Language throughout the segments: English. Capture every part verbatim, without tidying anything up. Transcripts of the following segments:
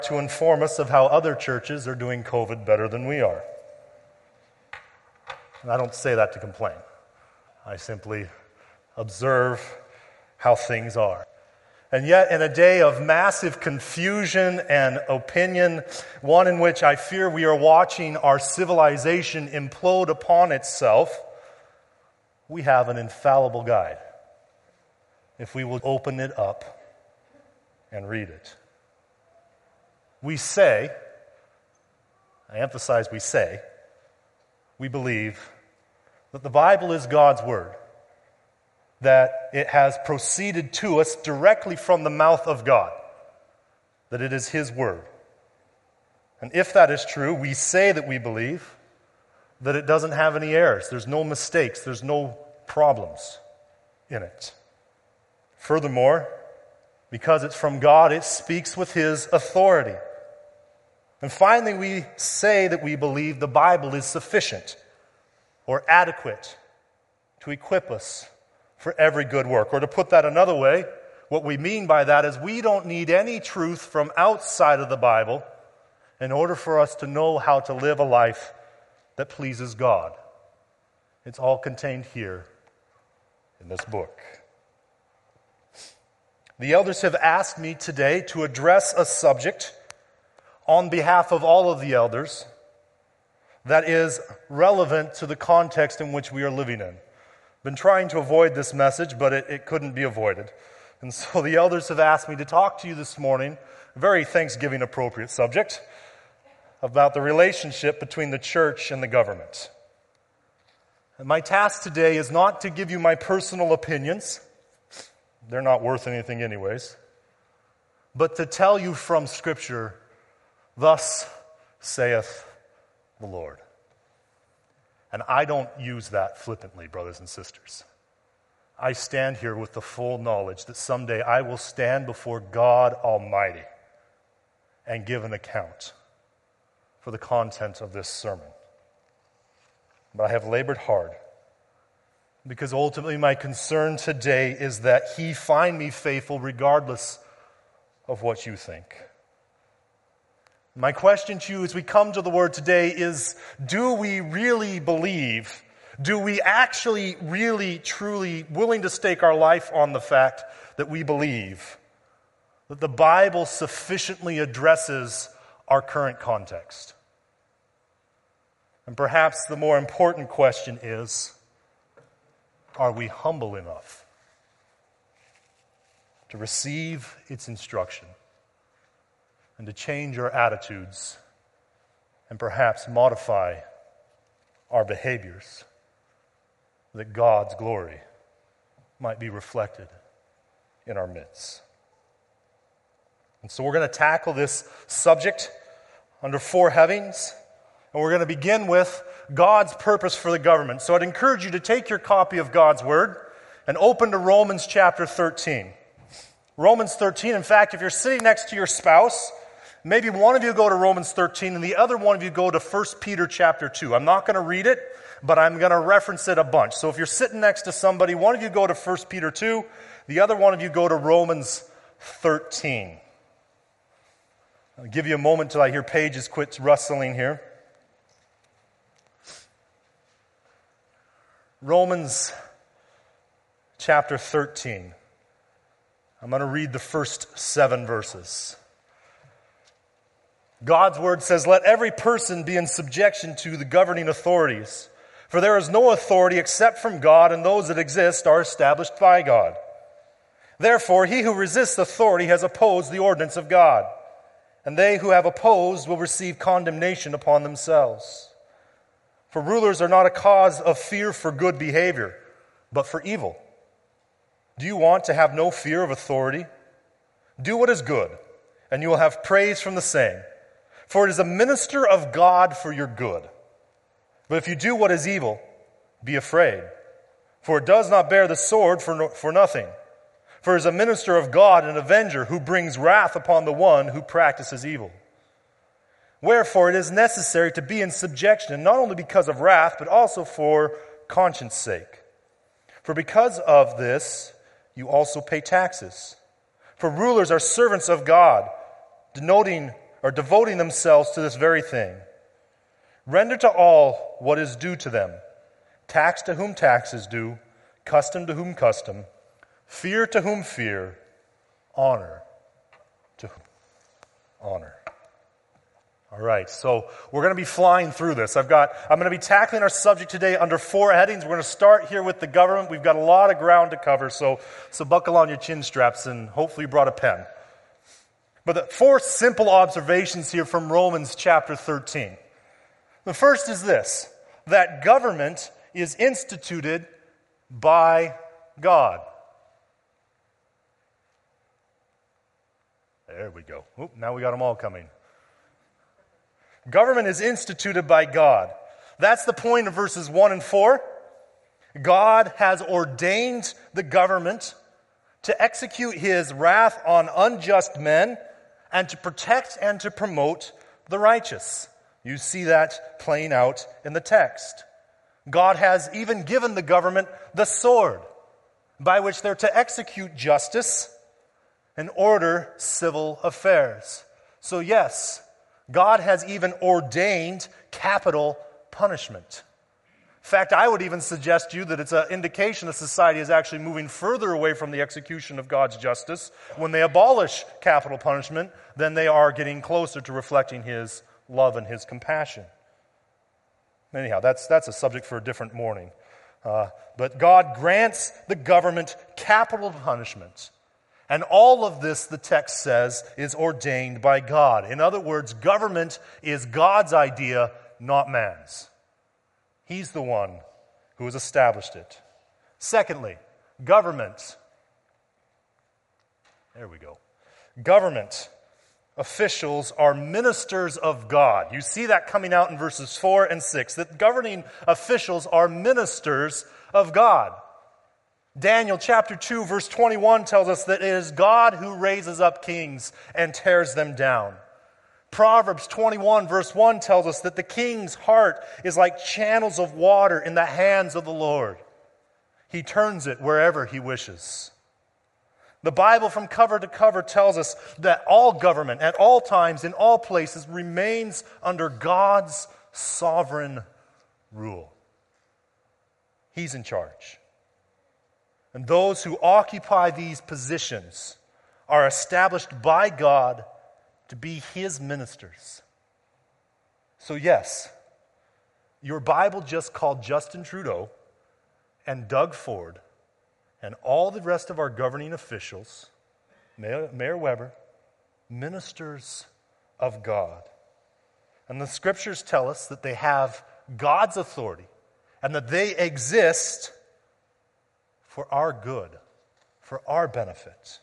to inform us of how other churches are doing COVID better than we are. And I don't say that to complain. I simply observe how things are. And yet, in a day of massive confusion and opinion, one in which I fear we are watching our civilization implode upon itself, we have an infallible guide, if we will open it up and read it. We say, I emphasize we say, we believe that the Bible is God's Word, that it has proceeded to us directly from the mouth of God, that it is His Word. And if that is true, we say that we believe that it doesn't have any errors. There's no mistakes. There's no problems in it. Furthermore, because it's from God, it speaks with His authority. And finally, we say that we believe the Bible is sufficient or adequate to equip us for every good work. Or to put that another way, what we mean by that is we don't need any truth from outside of the Bible in order for us to know how to live a life that pleases God. It's all contained here in this book. The elders have asked me today to address a subject on behalf of all of the elders that is relevant to the context in which we are living in. Been trying to avoid this message, but it, it couldn't be avoided. And so the elders have asked me to talk to you this morning, a very Thanksgiving appropriate subject, about the relationship between the church and the government. And my task today is not to give you my personal opinions. They're not worth anything anyways. But to tell you from Scripture, thus saith the Lord. And I don't use that flippantly, brothers and sisters. I stand here with the full knowledge that someday I will stand before God Almighty and give an account for the content of this sermon. But I have labored hard because ultimately my concern today is that He find me faithful regardless of what you think. My question to you as we come to the Word today is, do we really believe, do we actually really truly willing to stake our life on the fact that we believe that the Bible sufficiently addresses our current context? And perhaps the more important question is, are we humble enough to receive its instruction and to change our attitudes and perhaps modify our behaviors that God's glory might be reflected in our midst? And so we're going to tackle this subject under four headings, and we're going to begin with God's purpose for the government. So I'd encourage you to take your copy of God's Word and open to Romans chapter thirteen. Romans thirteen, in fact, if you're sitting next to your spouse, maybe one of you go to Romans thirteen and the other one of you go to First Peter chapter two. I'm not going to read it, but I'm going to reference it a bunch. So if you're sitting next to somebody, one of you go to First Peter two, the other one of you go to Romans thirteen. I'll give you a moment till I hear pages quit rustling here. Romans chapter thirteen. I'm going to read the first seven verses. God's Word says, "Let every person be in subjection to the governing authorities, for there is no authority except from God, and those that exist are established by God. Therefore, he who resists authority has opposed the ordinance of God, and they who have opposed will receive condemnation upon themselves. For rulers are not a cause of fear for good behavior, but for evil. Do you want to have no fear of authority? Do what is good, and you will have praise from the same. For it is a minister of God for your good. But if you do what is evil, be afraid. For it does not bear the sword for, no, for nothing. For it is a minister of God, an avenger, who brings wrath upon the one who practices evil. Wherefore it is necessary to be in subjection, not only because of wrath, but also for conscience sake. For because of this, you also pay taxes. For rulers are servants of God, denoting are devoting themselves to this very thing. Render to all what is due to them. Tax to whom tax is due, custom to whom custom, fear to whom fear, honor to whom honor. All right, so we're going to be flying through this. I've got, I'm going to be tackling our subject today under four headings. We're going to start here with the government. We've got a lot of ground to cover, so, so buckle on your chin straps and hopefully you brought a pen. But the four simple observations here from Romans chapter thirteen. The first is this, that government is instituted by God. There we go. Oop, now we got them all coming. Government is instituted by God. That's the point of verses one and four. God has ordained the government to execute his wrath on unjust men and to protect and to promote the righteous. You see that playing out in the text. God has even given the government the sword by which they're to execute justice and order civil affairs. So yes, God has even ordained capital punishment. In fact, I would even suggest to you that it's an indication that society is actually moving further away from the execution of God's justice when they abolish capital punishment than they are getting closer to reflecting his love and his compassion. Anyhow, that's, that's a subject for a different morning. Uh, but God grants the government capital punishment. And all of this, the text says, is ordained by God. In other words, government is God's idea, not man's. He's the one who has established it. Secondly, government. There we go. Government officials are ministers of God. You see that coming out in verses four and six, that governing officials are ministers of God. Daniel chapter two verse twenty-one tells us that it is God who raises up kings and tears them down. Proverbs twenty-one verse one tells us that the king's heart is like channels of water in the hands of the Lord. He turns it wherever he wishes. The Bible from cover to cover tells us that all government at all times in all places remains under God's sovereign rule. He's in charge. And those who occupy these positions are established by God to be his ministers. So yes, your Bible just called Justin Trudeau and Doug Ford and all the rest of our governing officials, Mayor, Mayor Weber, ministers of God. And the scriptures tell us that they have God's authority and that they exist for our good, for our benefit.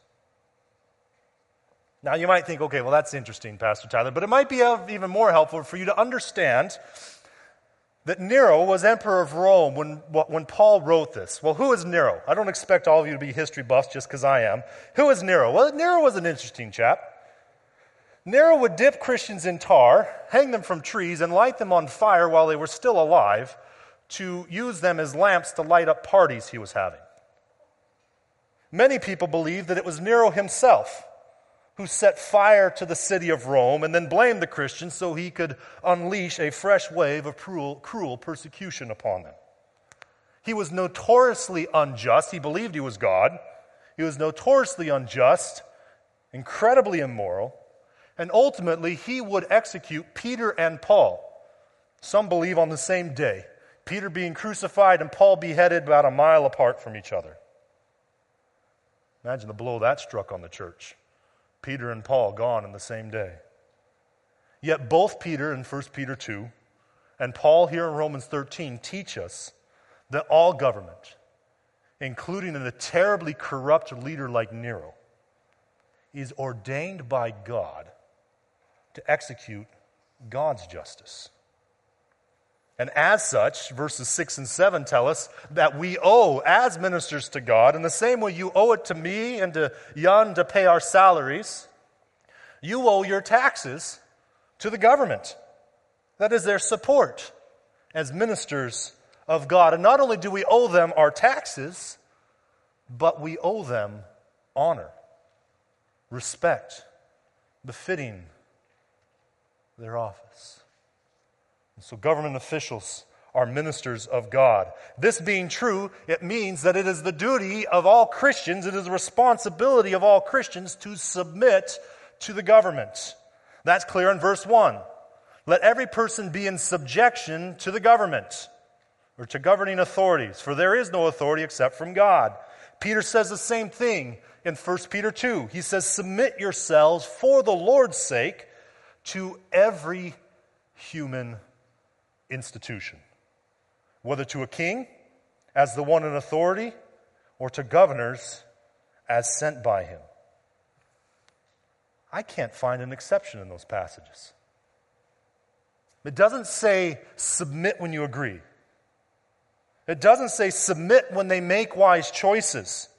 Now you might think, okay, well that's interesting, Pastor Tyler, but it might be even more helpful for you to understand that Nero was emperor of Rome when, when Paul wrote this. Well, who is Nero? I don't expect all of you to be history buffs just because I am. Who is Nero? Well, Nero was an interesting chap. Nero would dip Christians in tar, hang them from trees, and light them on fire while they were still alive to use them as lamps to light up parties he was having. Many people believe that it was Nero himself who set fire to the city of Rome and then blamed the Christians so he could unleash a fresh wave of cruel, cruel persecution upon them. He was notoriously unjust. He believed he was God. He was notoriously unjust, incredibly immoral, and ultimately he would execute Peter and Paul. Some believe on the same day, Peter being crucified and Paul beheaded about a mile apart from each other. Imagine the blow that struck on the church. Peter and Paul gone in the same day. Yet both Peter in First Peter two and Paul here in Romans thirteen teach us that all government, including a terribly corrupt leader like Nero, is ordained by God to execute God's justice. And as such, verses six and seven tell us that we owe, as ministers to God, in the same way you owe it to me and to Jan to pay our salaries, you owe your taxes to the government. That is their support as ministers of God. And not only do we owe them our taxes, but we owe them honor, respect, befitting their office. And so government officials are ministers of God. This being true, it means that it is the duty of all Christians, it is the responsibility of all Christians to submit to the government. That's clear in verse one. Let every person be in subjection to the government, or to governing authorities, for there is no authority except from God. Peter says the same thing in First Peter two. He says, submit yourselves for the Lord's sake to every human institution, whether to a king as the one in authority, or to governors as sent by him. I can't find an exception in those passages. It doesn't say submit when you agree. It doesn't say submit when they make wise choices.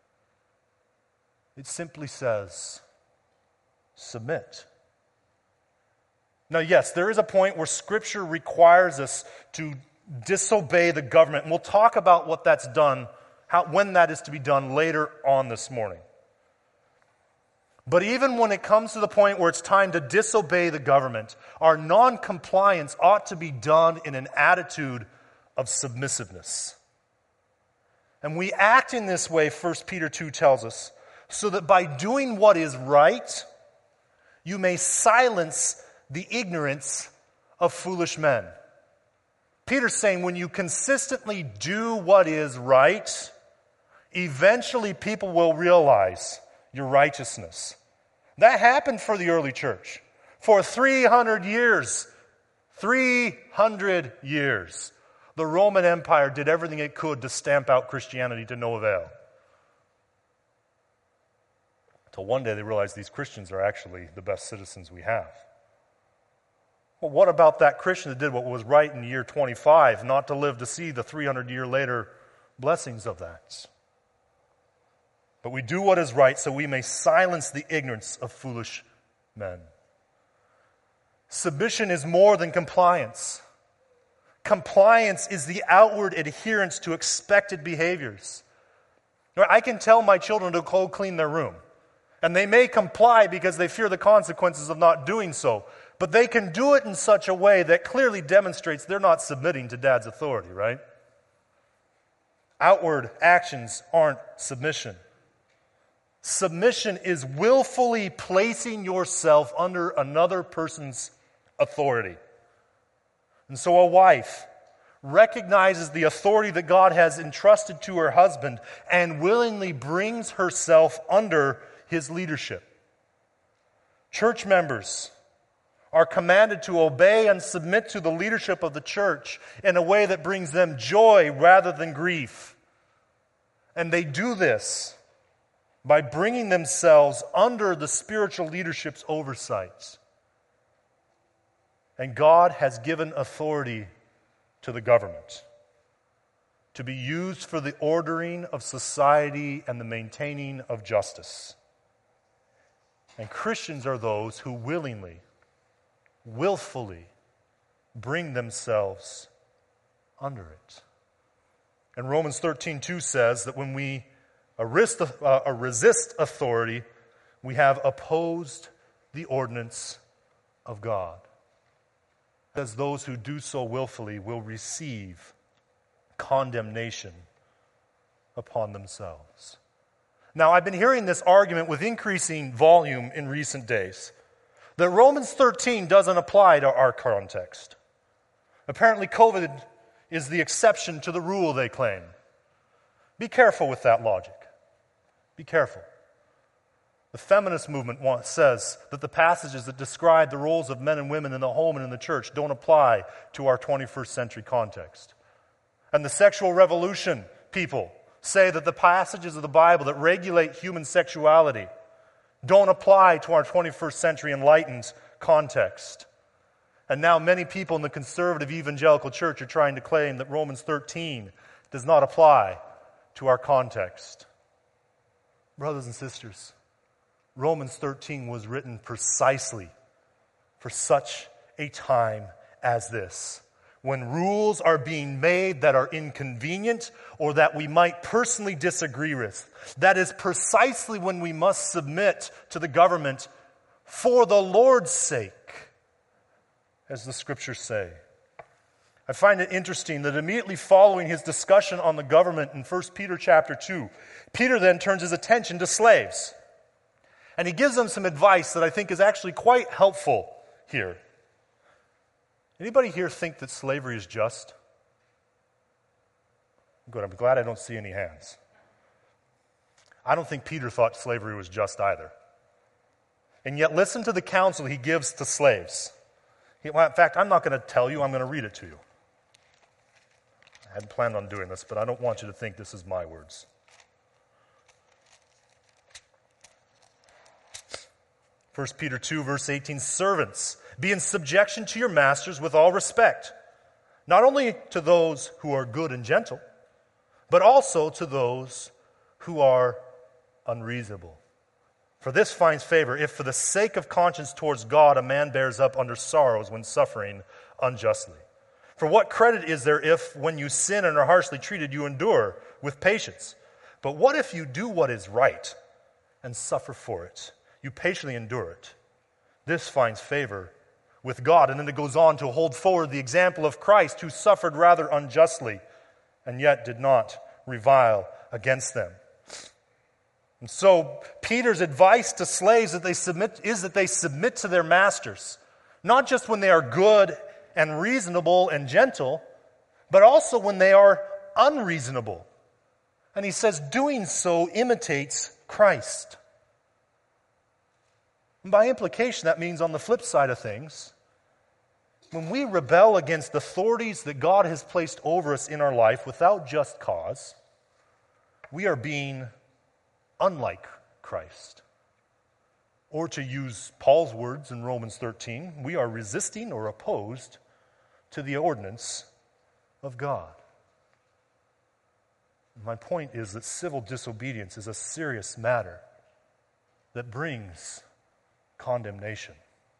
It simply says submit. Now, yes, there is a point where Scripture requires us to disobey the government. And we'll talk about what that's done, how, when that is to be done later on this morning. But even when it comes to the point where it's time to disobey the government, our non-compliance ought to be done in an attitude of submissiveness. And we act in this way, First Peter two tells us, so that by doing what is right, you may silence the ignorance of foolish men. Peter's saying when you consistently do what is right, eventually people will realize your righteousness. That happened for the early church. For three hundred years, three hundred years, the Roman Empire did everything it could to stamp out Christianity to no avail. Until one day they realized these Christians are actually the best citizens we have. Well, what about that Christian that did what was right in year twenty-five, not to live to see the three hundred year later blessings of that? But we do what is right so we may silence the ignorance of foolish men. Submission is more than compliance. Compliance is the outward adherence to expected behaviors. I can tell my children to go clean their room, and they may comply because they fear the consequences of not doing so, but they can do it in such a way that clearly demonstrates they're not submitting to Dad's authority, right? Outward actions aren't submission. Submission is willfully placing yourself under another person's authority. And so a wife recognizes the authority that God has entrusted to her husband and willingly brings herself under his leadership. Church members are commanded to obey and submit to the leadership of the church in a way that brings them joy rather than grief. And they do this by bringing themselves under the spiritual leadership's oversight. And God has given authority to the government to be used for the ordering of society and the maintaining of justice. And Christians are those who willingly, willfully bring themselves under it. And Romans thirteen two says that when we Resist, uh, resist authority, we have opposed the ordinance of God. As those who do so willfully will receive condemnation upon themselves. Now, I've been hearing this argument with increasing volume in recent days, that Romans thirteen doesn't apply to our context. Apparently, COVID is the exception to the rule, they claim. Be careful with that logic. Be careful. The feminist movement says that the passages that describe the roles of men and women in the home and in the church don't apply to our twenty-first century context. And the sexual revolution people say that the passages of the Bible that regulate human sexuality don't apply to our twenty-first century enlightened context. And now many people in the conservative evangelical church are trying to claim that Romans thirteen does not apply to our context. Brothers and sisters, Romans thirteen was written precisely for such a time as this, when rules are being made that are inconvenient or that we might personally disagree with. That is precisely when we must submit to the government for the Lord's sake, as the scriptures say. I find it interesting that immediately following his discussion on the government in First Peter chapter two, Peter then turns his attention to slaves. And he gives them some advice that I think is actually quite helpful here. Anybody here think that slavery is just? Good, I'm glad I don't see any hands. I don't think Peter thought slavery was just either. And yet listen to the counsel he gives to slaves. He, well, in fact, I'm not going to tell you, I'm going to read it to you. I hadn't planned on doing this, but I don't want you to think this is my words. First Peter two, verse eighteen, servants, be in subjection to your masters with all respect, not only to those who are good and gentle, but also to those who are unreasonable. For this finds favor if for the sake of conscience towards God a man bears up under sorrows when suffering unjustly. For what credit is there if, when you sin and are harshly treated, you endure with patience? But what if you do what is right and suffer for it? You patiently endure it. This finds favor with God. And then it goes on to hold forward the example of Christ, who suffered rather unjustly and yet did not revile against them. And so Peter's advice to slaves that they submit is that they submit to their masters, not just when they are good and reasonable and gentle, but also when they are unreasonable. And he says doing so imitates Christ. And by implication, that means on the flip side of things, when we rebel against authorities that God has placed over us in our life without just cause, we are being unlike Christ. Or to use Paul's words in Romans thirteen, we are resisting or opposed to the ordinance of God. My point is that civil disobedience is a serious matter that brings condemnation.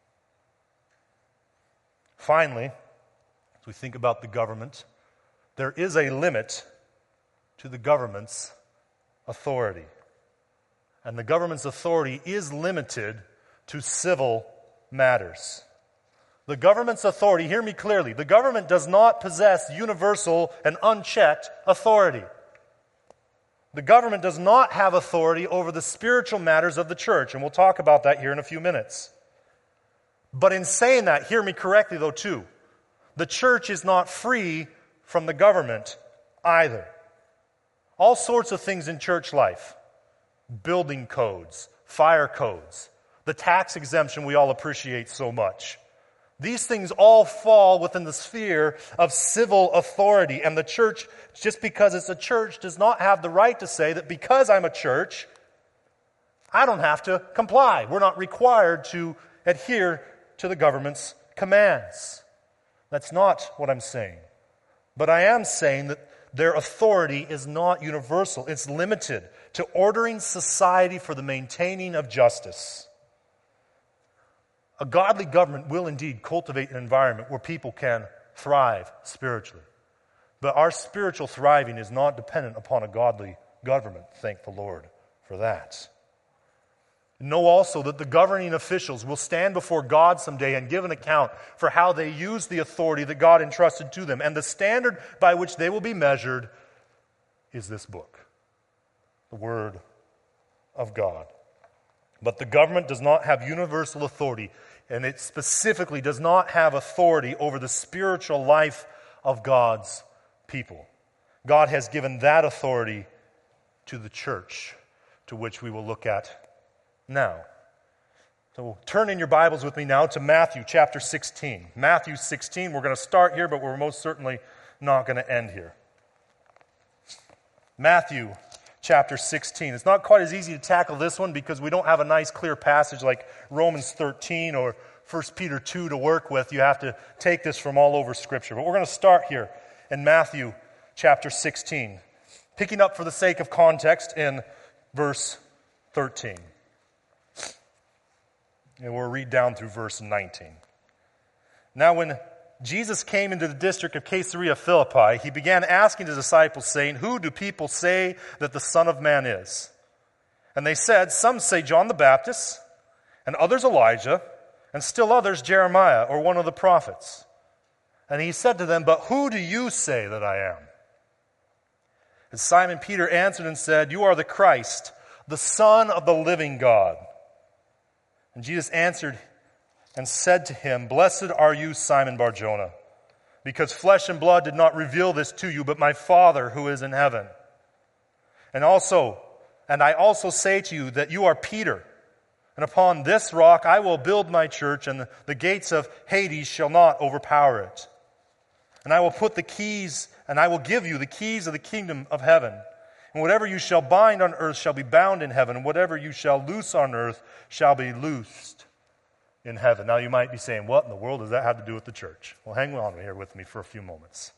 Finally, as we think about the government, there is a limit to the government's authority. And the government's authority is limited to civil matters. The government's authority, hear me clearly, the government does not possess universal and unchecked authority. The government does not have authority over the spiritual matters of the church, and we'll talk about that here in a few minutes. But in saying that, hear me correctly though too, the church is not free from the government either. All sorts of things in church life, building codes, fire codes, the tax exemption we all appreciate so much. These things all fall within the sphere of civil authority, and the church, just because it's a church, does not have the right to say that because I'm a church, I don't have to comply. We're not required to adhere to the government's commands. That's not what I'm saying. But I am saying that their authority is not universal. It's limited to ordering society for the maintaining of justice. A godly government will indeed cultivate an environment where people can thrive spiritually. But our spiritual thriving is not dependent upon a godly government. Thank the Lord for that. Know also that the governing officials will stand before God someday and give an account for how they use the authority that God entrusted to them. And the standard by which they will be measured is this book, the Word of God. But the government does not have universal authority, and it specifically does not have authority over the spiritual life of God's people. God has given that authority to the church, to which we will look at now. So turn in your Bibles with me now to Matthew chapter sixteen. Matthew sixteen, we're going to start here, but we're most certainly not going to end here. Matthew chapter sixteen. It's not quite as easy to tackle this one because we don't have a nice clear passage like Romans thirteen or First Peter two to work with. You have to take this from all over Scripture. But we're going to start here in Matthew chapter sixteen, picking up for the sake of context in verse thirteen. And we'll read down through verse nineteen. Now when Jesus came into the district of Caesarea Philippi, he began asking his disciples, saying, "Who do people say that the Son of Man is?" And they said, "Some say John the Baptist, and others Elijah, and still others Jeremiah or one of the prophets. And he said to them, "But who do you say that I am?" And Simon Peter answered and said, "You are the Christ, the Son of the living God." And Jesus answered and said to him, "Blessed are you, Simon Bar-Jonah, because flesh and blood did not reveal this to you, but my Father who is in heaven. And also, and I also say to you that you are Peter, and upon this rock I will build my church, and the, the gates of Hades shall not overpower it. And I will put the keys, and I will give you the keys of the kingdom of heaven. And whatever you shall bind on earth shall be bound in heaven, and whatever you shall loose on earth shall be loosed in heaven." Now you might be saying, what in the world does that have to do with the church? Well, hang on here with me for a few moments.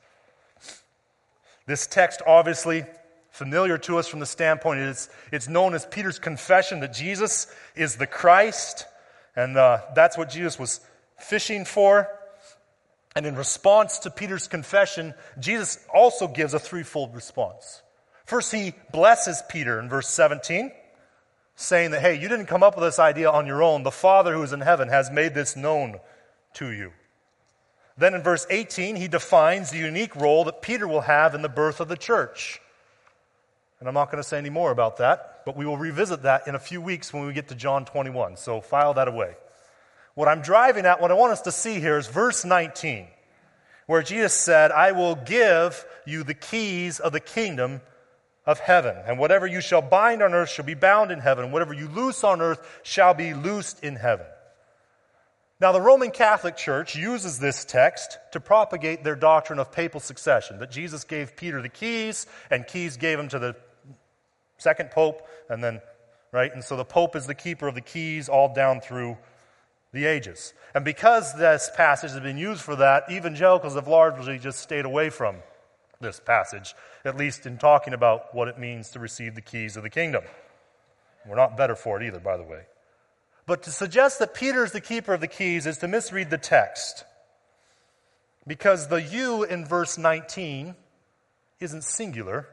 This text, obviously familiar to us from the standpoint, it's, it's known as Peter's confession that Jesus is the Christ, and uh, that's what Jesus was fishing for. And in response to Peter's confession, Jesus also gives a threefold response. First, he blesses Peter in verse seventeen, saying that, hey, you didn't come up with this idea on your own. The Father who is in heaven has made this known to you. Then in verse eighteen, he defines the unique role that Peter will have in the birth of the church. And I'm not going to say any more about that, but we will revisit that in a few weeks when we get to John twenty-one. So file that away. What I'm driving at, what I want us to see here is verse nineteen, where Jesus said, "I will give you the keys of the kingdom of heaven. And whatever you shall bind on earth shall be bound in heaven. And whatever you loose on earth shall be loosed in heaven." Now, the Roman Catholic Church uses this text to propagate their doctrine of papal succession, that Jesus gave Peter the keys, and keys gave him to the second pope, and then, right? And so the pope is the keeper of the keys all down through the ages. And because this passage has been used for that, evangelicals have largely just stayed away from this passage, at least in talking about what it means to receive the keys of the kingdom. We're not better for it either, by the way. But to suggest that Peter is the keeper of the keys is to misread the text, because the you in verse nineteen isn't singular,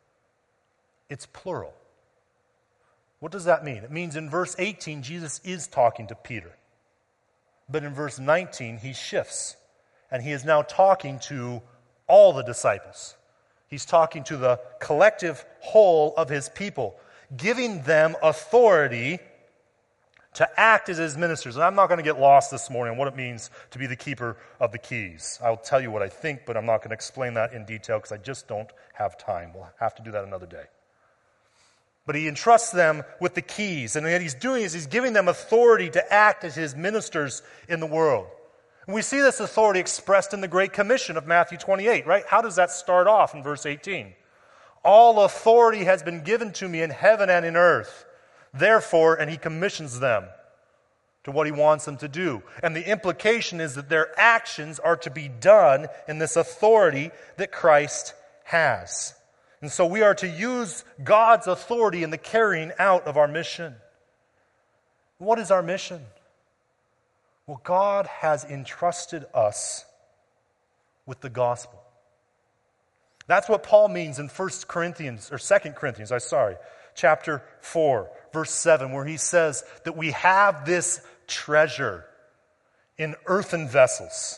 it's plural. What does that mean? It means in verse eighteen, Jesus is talking to Peter. But in verse nineteen, he shifts, and he is now talking to all the disciples. He's talking to the collective whole of his people, giving them authority to act as his ministers. And I'm not going to get lost this morning on what it means to be the keeper of the keys. I'll tell you what I think, but I'm not going to explain that in detail because I just don't have time. We'll have to do that another day. But he entrusts them with the keys, and what he's doing is he's giving them authority to act as his ministers in the world. And we see this authority expressed in the Great Commission of Matthew twenty-eight, right? How does that start off in verse eighteen? "All authority has been given to me in heaven and in earth. Therefore," and he commissions them to what he wants them to do. And the implication is that their actions are to be done in this authority that Christ has. And so we are to use God's authority in the carrying out of our mission. What is our mission? Well, God has entrusted us with the gospel. That's what Paul means in First Corinthians, or Second Corinthians, I'm sorry, chapter four, verse seven, where he says that we have this treasure in earthen vessels.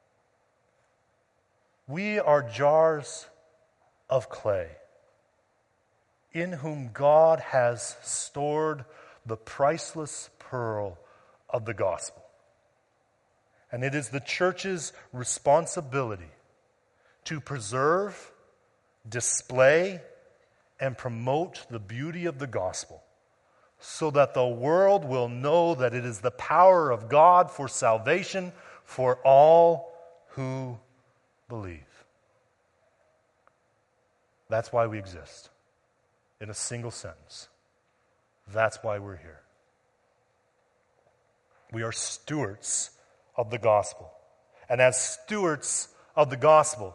We are jars of clay, in whom God has stored the priceless pearl of the gospel. And it is the church's responsibility to preserve, display, and promote the beauty of the gospel, so that the world will know that it is the power of God for salvation for all who believe. That's why we exist. In a single sentence. That's why we're here. We are stewards of the gospel. And as stewards of the gospel,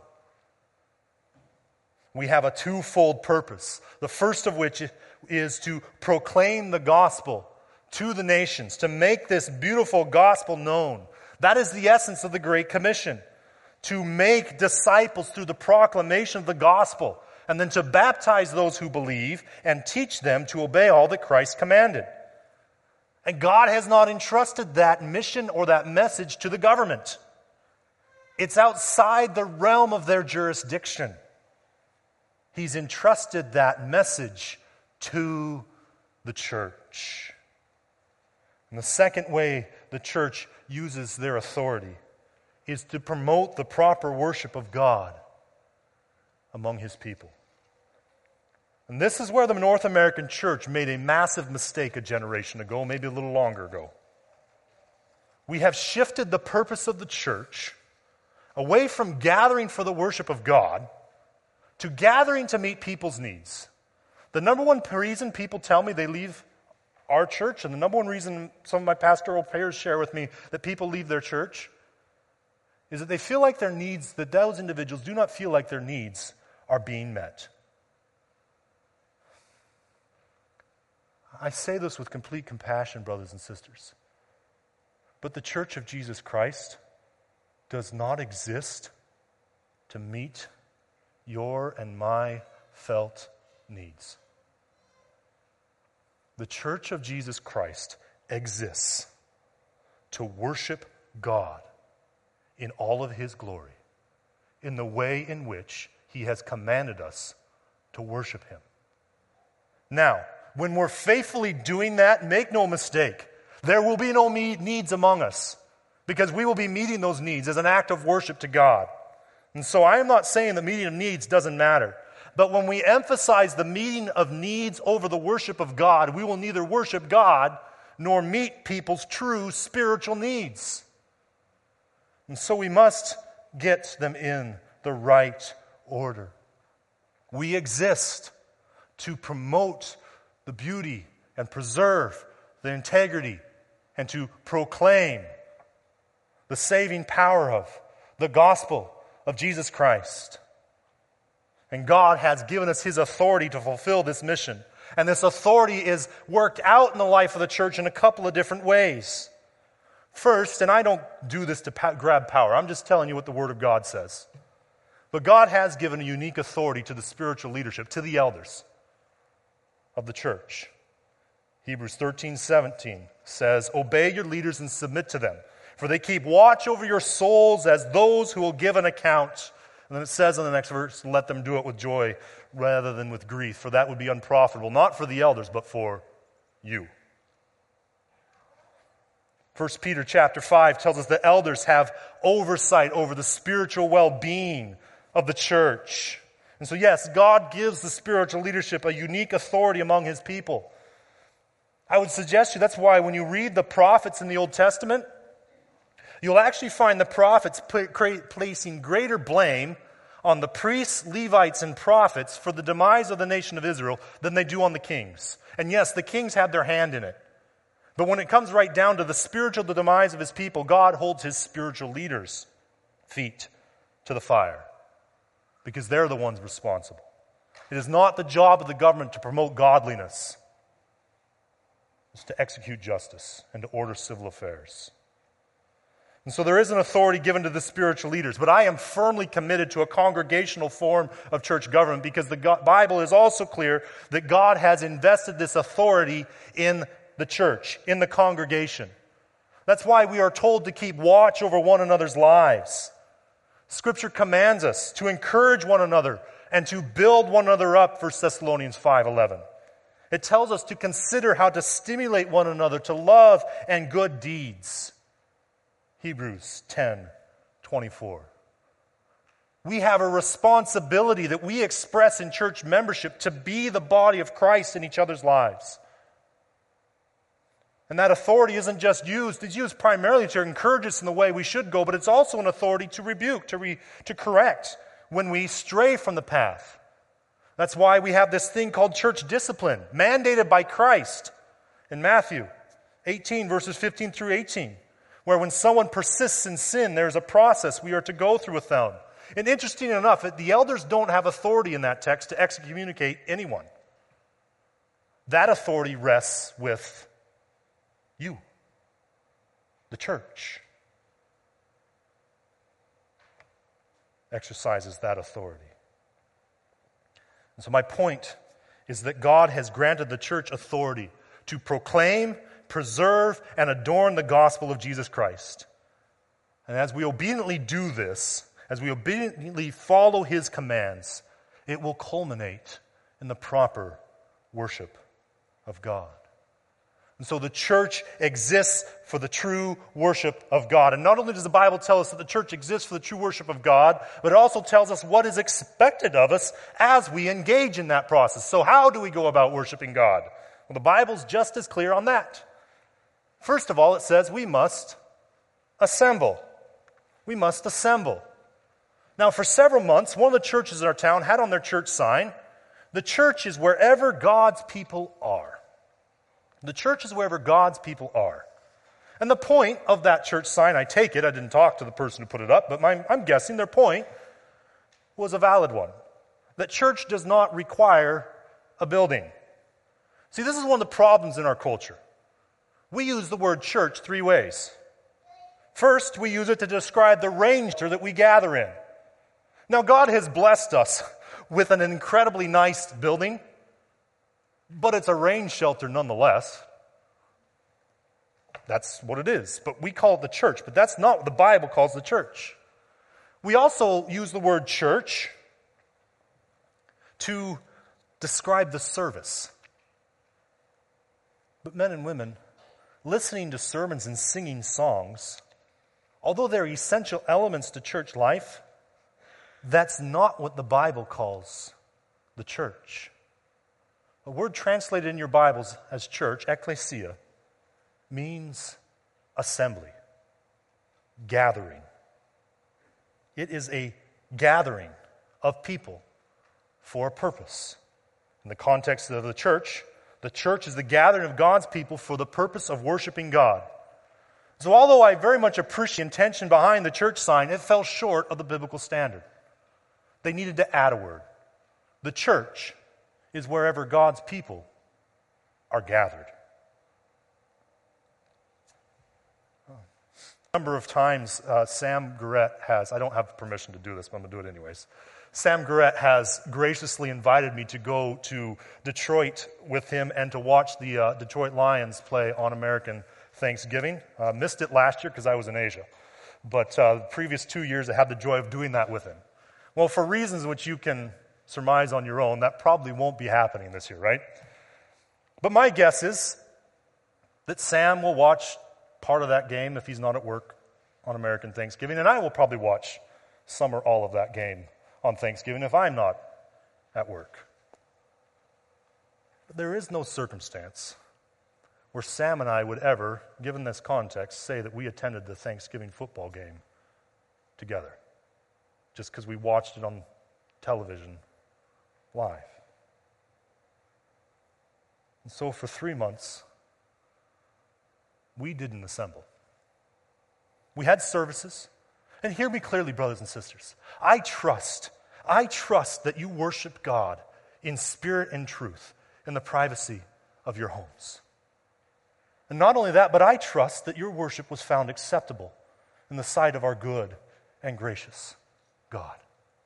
we have a twofold purpose. The first of which is to proclaim the gospel to the nations, to make this beautiful gospel known. That is the essence of the Great Commission. To make disciples through the proclamation of the gospel, and then to baptize those who believe and teach them to obey all that Christ commanded. And God has not entrusted that mission or that message to the government. It's outside the realm of their jurisdiction. He's entrusted that message to the church. And the second way the church uses their authority is to promote the proper worship of God among His people. And this is where the North American church made a massive mistake a generation ago, maybe a little longer ago. We have shifted the purpose of the church away from gathering for the worship of God to gathering to meet people's needs. The number one reason people tell me they leave our church, and the number one reason some of my pastoral peers share with me that people leave their church, is that they feel like their needs, that those individuals do not feel like their needs are being met. I say this with complete compassion, brothers and sisters. But the Church of Jesus Christ does not exist to meet your and my felt needs. The Church of Jesus Christ exists to worship God in all of His glory, in the way in which He has commanded us to worship Him. Now, when we're faithfully doing that, make no mistake, there will be no needs among us, because we will be meeting those needs as an act of worship to God. And so I am not saying that meeting of needs doesn't matter. But when we emphasize the meeting of needs over the worship of God, we will neither worship God nor meet people's true spiritual needs. And so we must get them in the right order. We exist to promote the beauty and preserve the integrity and to proclaim the saving power of the gospel of Jesus Christ. And God has given us His authority to fulfill this mission. And this authority is worked out in the life of the church in a couple of different ways. First, and I don't do this to pa- grab power, I'm just telling you what the Word of God says. But God has given a unique authority to the spiritual leadership, to the elders of the church. Hebrews thirteen seventeen says, "Obey your leaders and submit to them, for they keep watch over your souls as those who will give an account." And then it says in the next verse, "Let them do it with joy rather than with grief, for that would be unprofitable, not for the elders, but for you." First Peter chapter five tells us that elders have oversight over the spiritual well-being of the church. And so yes, God gives the spiritual leadership a unique authority among His people. I would suggest to you that's why when you read the prophets in the Old Testament, you'll actually find the prophets placing greater blame on the priests, Levites, and prophets for the demise of the nation of Israel than they do on the kings. And yes, the kings had their hand in it. But when it comes right down to the spiritual demise of His people, God holds His spiritual leaders' feet to the fire because they're the ones responsible. It is not the job of the government to promote godliness. It's to execute justice and to order civil affairs. And so there is an authority given to the spiritual leaders, but I am firmly committed to a congregational form of church government because the Bible is also clear that God has invested this authority in the church, in the congregation. That's why we are told to keep watch over one another's lives. Scripture commands us to encourage one another and to build one another up, First Thessalonians five eleven. It tells us to consider how to stimulate one another to love and good deeds. Hebrews ten twenty-four. We have a responsibility that we express in church membership to be the body of Christ in each other's lives. And that authority isn't just used, it's used primarily to encourage us in the way we should go, but it's also an authority to rebuke, to, re, to correct when we stray from the path. That's why we have this thing called church discipline, mandated by Christ in Matthew eighteen, verses fifteen through eighteen, where when someone persists in sin, there's a process we are to go through with them. And interesting enough, the elders don't have authority in that text to excommunicate anyone. That authority rests with you, the church. Exercises that authority. And so my point is that God has granted the church authority to proclaim preserve, and adorn the gospel of Jesus Christ. And as we obediently do this, as we obediently follow his commands, it will culminate in the proper worship of God. And so the church exists for the true worship of God. And not only does the Bible tell us that the church exists for the true worship of God, but it also tells us what is expected of us as we engage in that process. So how do we go about worshiping God? Well, the Bible's just as clear on that. First of all, it says we must assemble. We must assemble. Now, for several months, one of the churches in our town had on their church sign, "The church is wherever God's people are." The church is wherever God's people are. And the point of that church sign, I take it, I didn't talk to the person who put it up, but my, I'm guessing their point was a valid one. That church does not require a building. See, this is one of the problems in our culture. We use the word church three ways. First, we use it to describe the range that we gather in. Now, God has blessed us with an incredibly nice building, but it's a rain shelter nonetheless. That's what it is. But we call it the church, but that's not what the Bible calls the church. We also use the word church to describe the service. But men and women, listening to sermons and singing songs, although they're essential elements to church life, that's not what the Bible calls the church. A word translated in your Bibles as church, ekklesia, means assembly, gathering. It is a gathering of people for a purpose. In the context of the church, the church is the gathering of God's people for the purpose of worshiping God. So although I very much appreciate the intention behind the church sign, it fell short of the biblical standard. They needed to add a word. The church is wherever God's people are gathered. A number of times uh, Sam Garrett has, I don't have permission to do this, but I'm going to do it anyways. Sam Garrett has graciously invited me to go to Detroit with him and to watch the uh, Detroit Lions play on American Thanksgiving. Uh, missed it last year because I was in Asia. But uh, the previous two years I had the joy of doing that with him. Well, for reasons which you can surmise on your own, that probably won't be happening this year, right? But my guess is that Sam will watch part of that game if he's not at work on American Thanksgiving, and I will probably watch some or all of that game on Thanksgiving if I'm not at work. But there is no circumstance where Sam and I would ever, given this context, say that we attended the Thanksgiving football game together just because we watched it on television live. And so for three months, we didn't assemble. We had services. And hear me clearly, brothers and sisters. I trust, I trust that you worship God in spirit and truth in the privacy of your homes. And not only that, but I trust that your worship was found acceptable in the sight of our good and gracious God.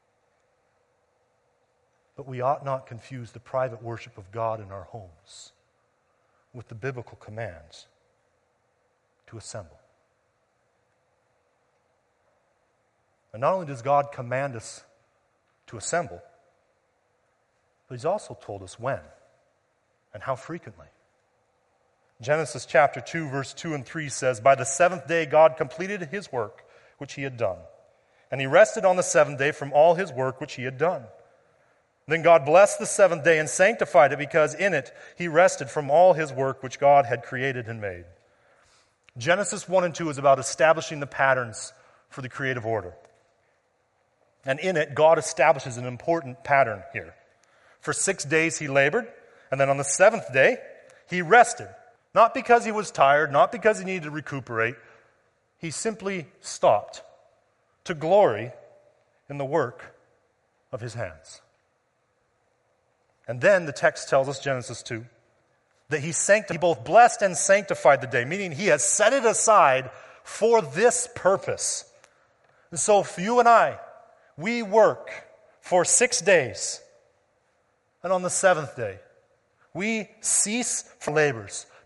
But we ought not confuse the private worship of God in our homes with the biblical commands to assemble. And not only does God command us to assemble, but he's also told us when and how frequently. Genesis chapter two, verse two and three says, "By the seventh day God completed his work which he had done, and he rested on the seventh day from all his work which he had done. Then God blessed the seventh day and sanctified it, because in it he rested from all his work which God had created and made." Genesis one and two is about establishing the patterns for the creative order. And in it, God establishes an important pattern here. For six days he labored, and then on the seventh day, he rested. Not because he was tired, not because he needed to recuperate. He simply stopped to glory in the work of his hands. And then the text tells us, Genesis two, that he, sancti- he both blessed and sanctified the day, meaning he has set it aside for this purpose. And so for you and I, we work for six days. And on the seventh day, we cease from labors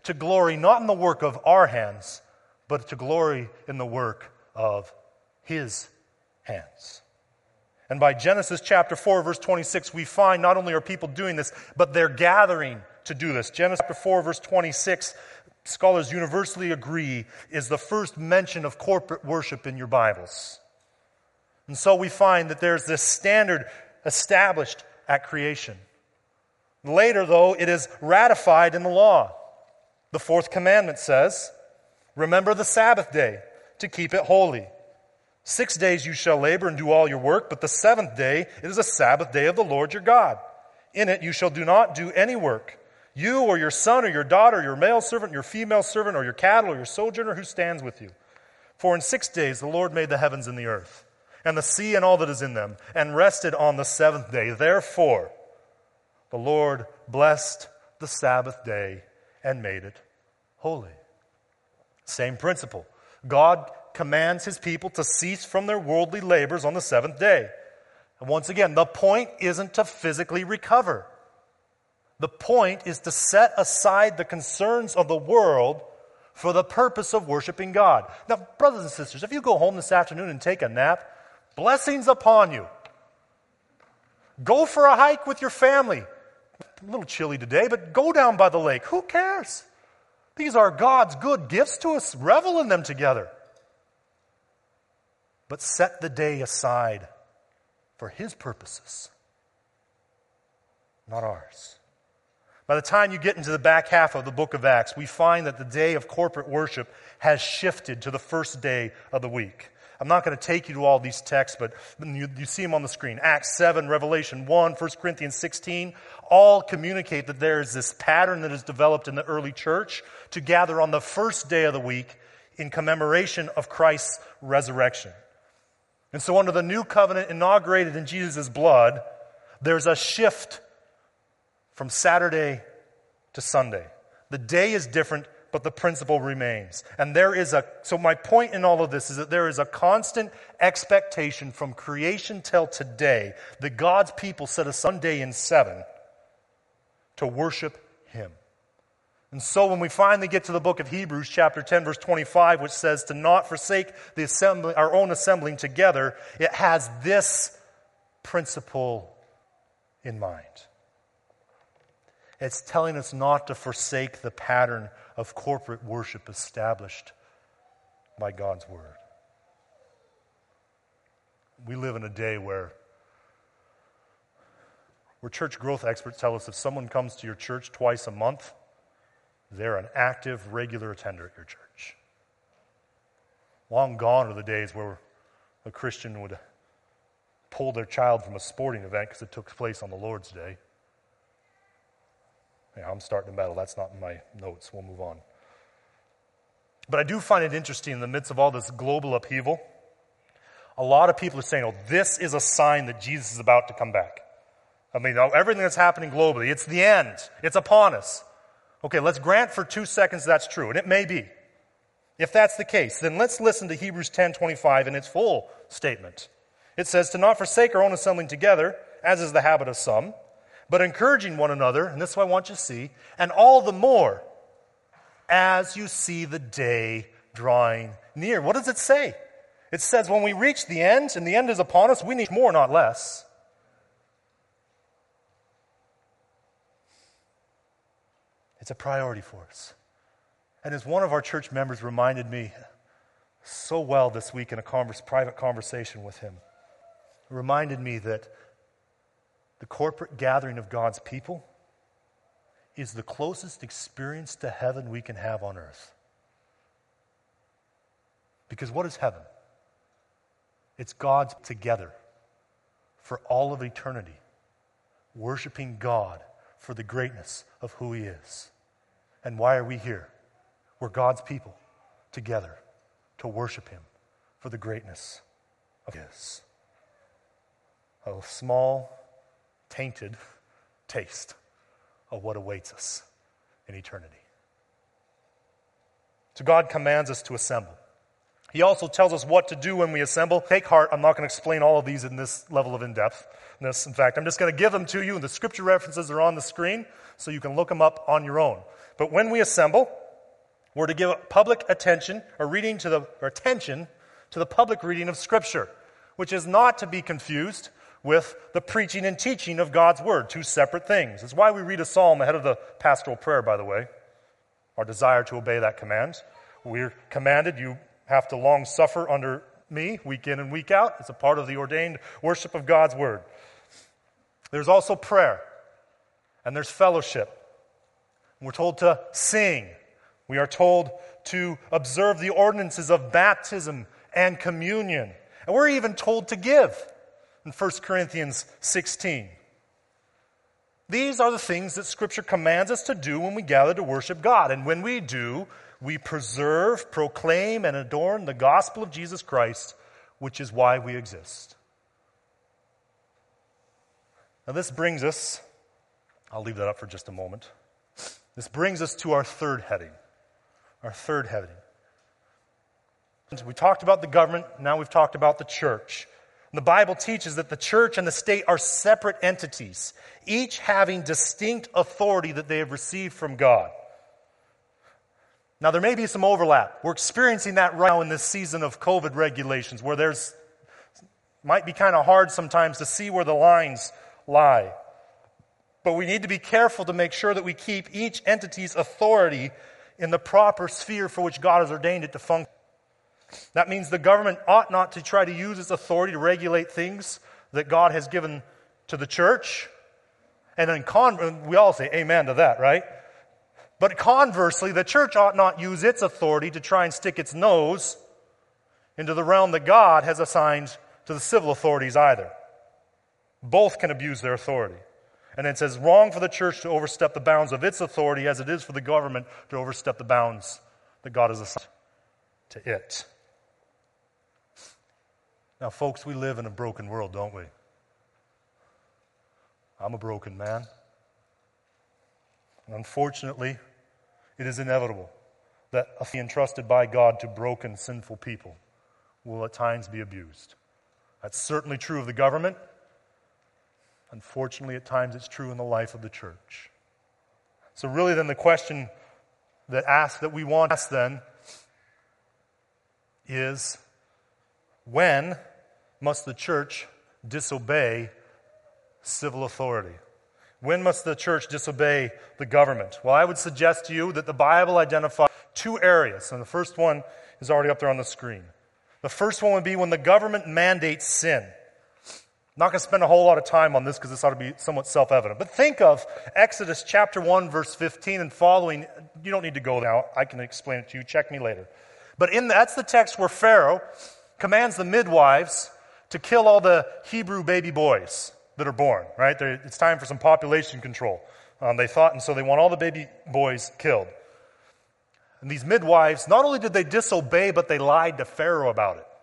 to glory not in the work of our hands, but to glory in the work of His hands. And by Genesis chapter four, verse twenty-six, we find not only are people doing this, but they're gathering to do this. Genesis chapter four, verse twenty-six, scholars universally agree, is the first mention of corporate worship in your Bibles. And so we find that there's this standard established at creation. Later, though, it is ratified in the law. The fourth commandment says, "Remember the Sabbath day to keep it holy. Six days you shall labor and do all your work, but the seventh day it is a Sabbath day of the Lord your God. In it you shall do not do any work, you or your son or your daughter, your male servant, your female servant, or your cattle, or your sojourner who stands with you. For in six days the Lord made the heavens and the earth, and the sea and all that is in them, and rested on the seventh day. Therefore the Lord blessed the Sabbath day and made it holy." Same principle. God commands His people to cease from their worldly labors on the seventh day. And once again, the point isn't to physically recover. The point is to set aside the concerns of the world for the purpose of worshiping God. Now, brothers and sisters, if you go home this afternoon and take a nap, blessings upon you. Go for a hike with your family. A little chilly today, but go down by the lake. Who cares? These are God's good gifts to us. Revel in them together. But set the day aside for His purposes, not ours. By the time you get into the back half of the book of Acts, we find that the day of corporate worship has shifted to the first day of the week. I'm not going to take you to all these texts, but you, you see them on the screen. Acts seven, Revelation one, First Corinthians sixteen, all communicate that there is this pattern that is developed in the early church to gather on the first day of the week in commemoration of Christ's resurrection. And so under the new covenant inaugurated in Jesus' blood, there's a shift from Saturday to Sunday. The day is different, but the principle remains. And there is a, so my point in all of this is that there is a constant expectation from creation till today that God's people set a Sunday in seven to worship Him. And so when we finally get to the book of Hebrews, chapter ten, verse twenty-five, which says to not forsake the assembly, our own assembling together, it has this principle in mind. It's telling us not to forsake the pattern of corporate worship established by God's Word. We live in a day where, where church growth experts tell us if someone comes to your church twice a month, they're an active, regular attender at your church. Long gone are the days where a Christian would pull their child from a sporting event because it took place on the Lord's Day. Yeah, I'm starting to battle. That's not in my notes. We'll move on. But I do find it interesting in the midst of all this global upheaval, a lot of people are saying, oh, this is a sign that Jesus is about to come back. I mean, everything that's happening globally, it's the end. It's upon us. Okay, let's grant for two seconds that's true, and it may be. If that's the case, then let's listen to Hebrews ten twenty-five in its full statement. It says, to not forsake our own assembling together, as is the habit of some, but encouraging one another, and this is what I want you to see, and all the more as you see the day drawing near. What does it say? It says when we reach the end, and the end is upon us, we need more, not less. It's a priority for us. And as one of our church members reminded me so well this week in a converse, private conversation with him, it reminded me that the corporate gathering of God's people is the closest experience to heaven we can have on earth. Because what is heaven? It's God's together for all of eternity, worshiping God for the greatness of who He is. And why are we here? We're God's people together to worship Him for the greatness of His. A small, tainted taste of what awaits us in eternity. So God commands us to assemble. He also tells us what to do when we assemble. Take heart, I'm not going to explain all of these in this level of in-depthness. In fact, I'm just going to give them to you, and the scripture references are on the screen, so you can look them up on your own. But when we assemble, we're to give public attention, or reading to the, or attention to the public reading of Scripture, which is not to be confused with the preaching and teaching of God's Word, two separate things. It's why we read a psalm ahead of the pastoral prayer, by the way, our desire to obey that command. We're commanded, you have to long suffer under me, week in and week out. It's a part of the ordained worship of God's Word. There's also prayer, and there's fellowship. We're told to sing. We are told to observe the ordinances of baptism and communion. And we're even told to give in First Corinthians sixteen. These are the things that Scripture commands us to do when we gather to worship God. And when we do, we preserve, proclaim, and adorn the gospel of Jesus Christ, which is why we exist. Now this brings us, I'll leave that up for just a moment. This brings us to our third heading. Our third heading. We talked about the government, now we've talked about the church. The Bible teaches that the church and the state are separate entities, each having distinct authority that they have received from God. Now, there may be some overlap. We're experiencing that right now in this season of COVID regulations, where there's might be kind of hard sometimes to see where the lines lie. But we need to be careful to make sure that we keep each entity's authority in the proper sphere for which God has ordained it to function. That means the government ought not to try to use its authority to regulate things that God has given to the church. And in con- we all say amen to that, right? But conversely, the church ought not use its authority to try and stick its nose into the realm that God has assigned to the civil authorities either. Both can abuse their authority. And it's as wrong for the church to overstep the bounds of its authority as it is for the government to overstep the bounds that God has assigned to it. Now, folks, we live in a broken world, don't we? I'm a broken man. And unfortunately, it is inevitable that authority entrusted by God to broken, sinful people will at times be abused. That's certainly true of the government. Unfortunately, at times it's true in the life of the church. So really then the question that ask that we want to ask then is, when must the church disobey civil authority? When must the church disobey the government? Well, I would suggest to you that the Bible identifies two areas, and the first one is already up there on the screen. The first one would be when the government mandates sin. I'm not going to spend a whole lot of time on this because this ought to be somewhat self-evident. But think of Exodus chapter one, verse fifteen and following. You don't need to go now. I can explain it to you. Check me later. But in the, that's the text where Pharaoh commands the midwives to kill all the Hebrew baby boys that are born, right? They're, it's time for some population control. Um, they thought, and so they want all the baby boys killed. And these midwives, not only did they disobey, but they lied to Pharaoh about it.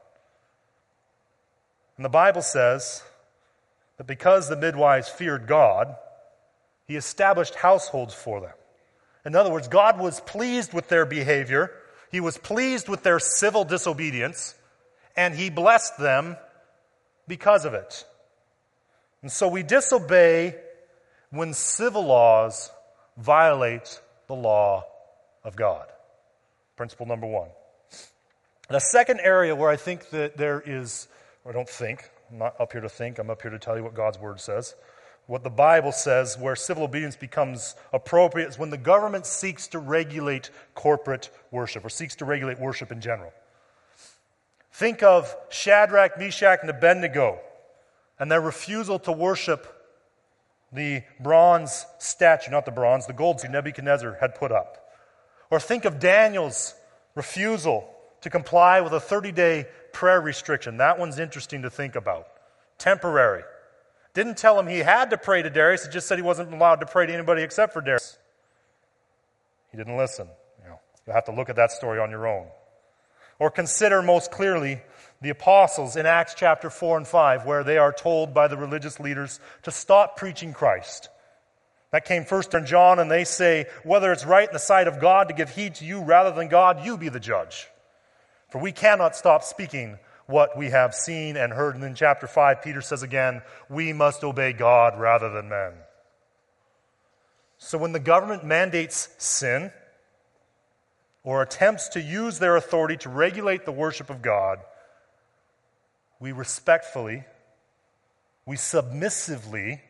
And the Bible says that because the midwives feared God, he established households for them. In other words, God was pleased with their behavior. He was pleased with their civil disobedience, and he blessed them because of it. And so we disobey when civil laws violate the law of God. Principle number one. The second area where I think that there is, or I don't think, I'm not up here to think, I'm up here to tell you what God's Word says. What the Bible says, where civil obedience becomes appropriate, is when the government seeks to regulate corporate worship, or seeks to regulate worship in general. Think of Shadrach, Meshach, and Abednego, and their refusal to worship the bronze statue, not the bronze, the gold statue Nebuchadnezzar had put up. Or think of Daniel's refusal to comply with a thirty-day prayer restriction. That one's interesting to think about. Temporary. Didn't tell him he had to pray to Darius, it just said he wasn't allowed to pray to anybody except for Darius. He didn't listen. You know, you'll have to look at that story on your own. Or consider most clearly the apostles in Acts chapter four and five, where they are told by the religious leaders to stop preaching Christ. That came first in John, and they say, whether it's right in the sight of God to give heed to you rather than God, you be the judge. For we cannot stop speaking what we have seen and heard. And in chapter five, Peter says again, we must obey God rather than men. So when the government mandates sin or attempts to use their authority to regulate the worship of God, we respectfully, we submissively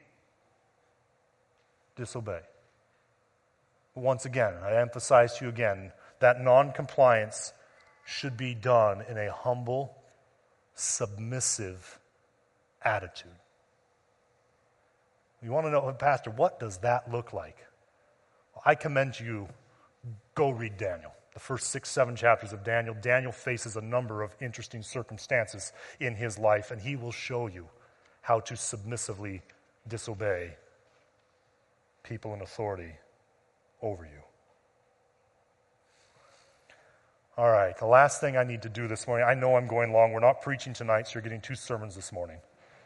disobey. But once again, I emphasize to you again, that non-compliance should be done in a humble, submissive attitude. You want to know, Pastor, what does that look like? Well, I commend you, go read Daniel. The first six, seven chapters of Daniel. Daniel faces a number of interesting circumstances in his life, and he will show you how to submissively disobey people in authority over you. All right, the last thing I need to do this morning, I know I'm going long. We're not preaching tonight, so you're getting two sermons this morning.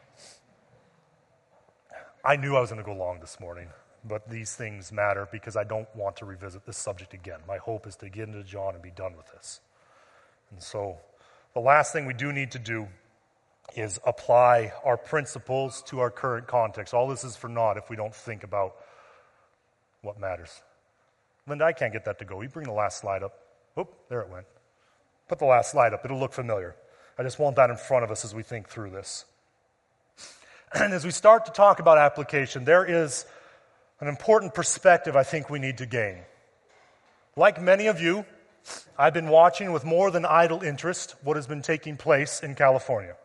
I knew I was going to go long this morning, but these things matter because I don't want to revisit this subject again. My hope is to get into John and be done with this. And so the last thing we do need to do is apply our principles to our current context. All this is for naught if we don't think about what matters. Linda, I can't get that to go. You bring the last slide up. Oop, there it went. Put the last slide up. It'll look familiar. I just want that in front of us as we think through this. And as we start to talk about application, there is an important perspective I think we need to gain. Like many of you, I've been watching with more than idle interest what has been taking place in California.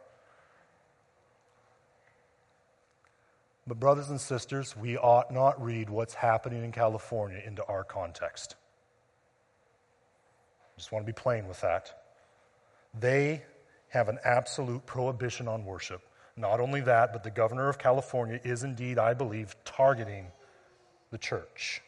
But brothers and sisters, we ought not read what's happening in California into our context. I just want to be plain with that. They have an absolute prohibition on worship. Not only that, but the governor of California is indeed, I believe, targeting the church.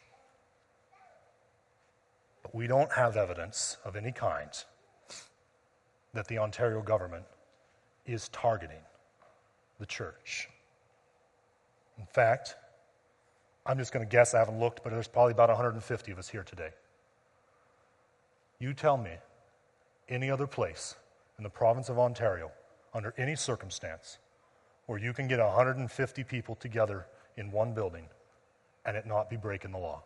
But we don't have evidence of any kind that the Ontario government is targeting the church. In fact, I'm just going to guess, I haven't looked, but there's probably about one hundred fifty of us here today. You tell me any other place in the province of Ontario, under any circumstance, where you can get one hundred fifty people together in one building and it not be breaking the law.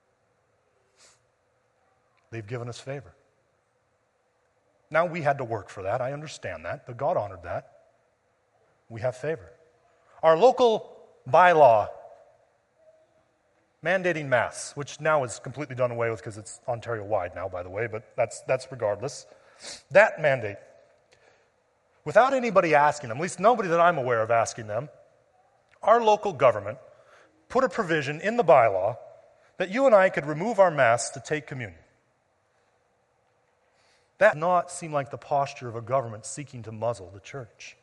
They've given us favor. Now, we had to work for that. I understand that, but God honored that. We have favor. Our local bylaw mandating Mass, which now is completely done away with because it's Ontario-wide now, by the way, but that's that's regardless. That mandate, without anybody asking them, at least nobody that I'm aware of asking them, our local government put a provision in the bylaw that you and I could remove our masks to take communion. That does not seem like the posture of a government seeking to muzzle the church.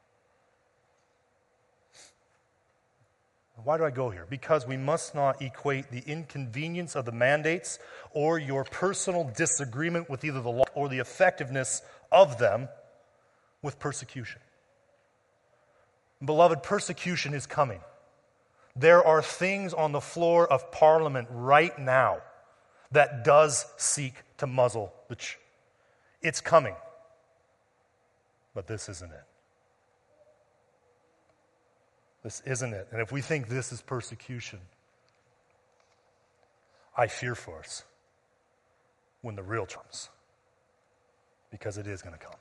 Why do I go here? Because we must not equate the inconvenience of the mandates or your personal disagreement with either the law or the effectiveness of them with persecution. Beloved, persecution is coming. There are things on the floor of Parliament right now that does seek to muzzle the church. It's coming. But this isn't it. This isn't it. And if we think this is persecution, I fear for us when the real comes. Because it is going to come.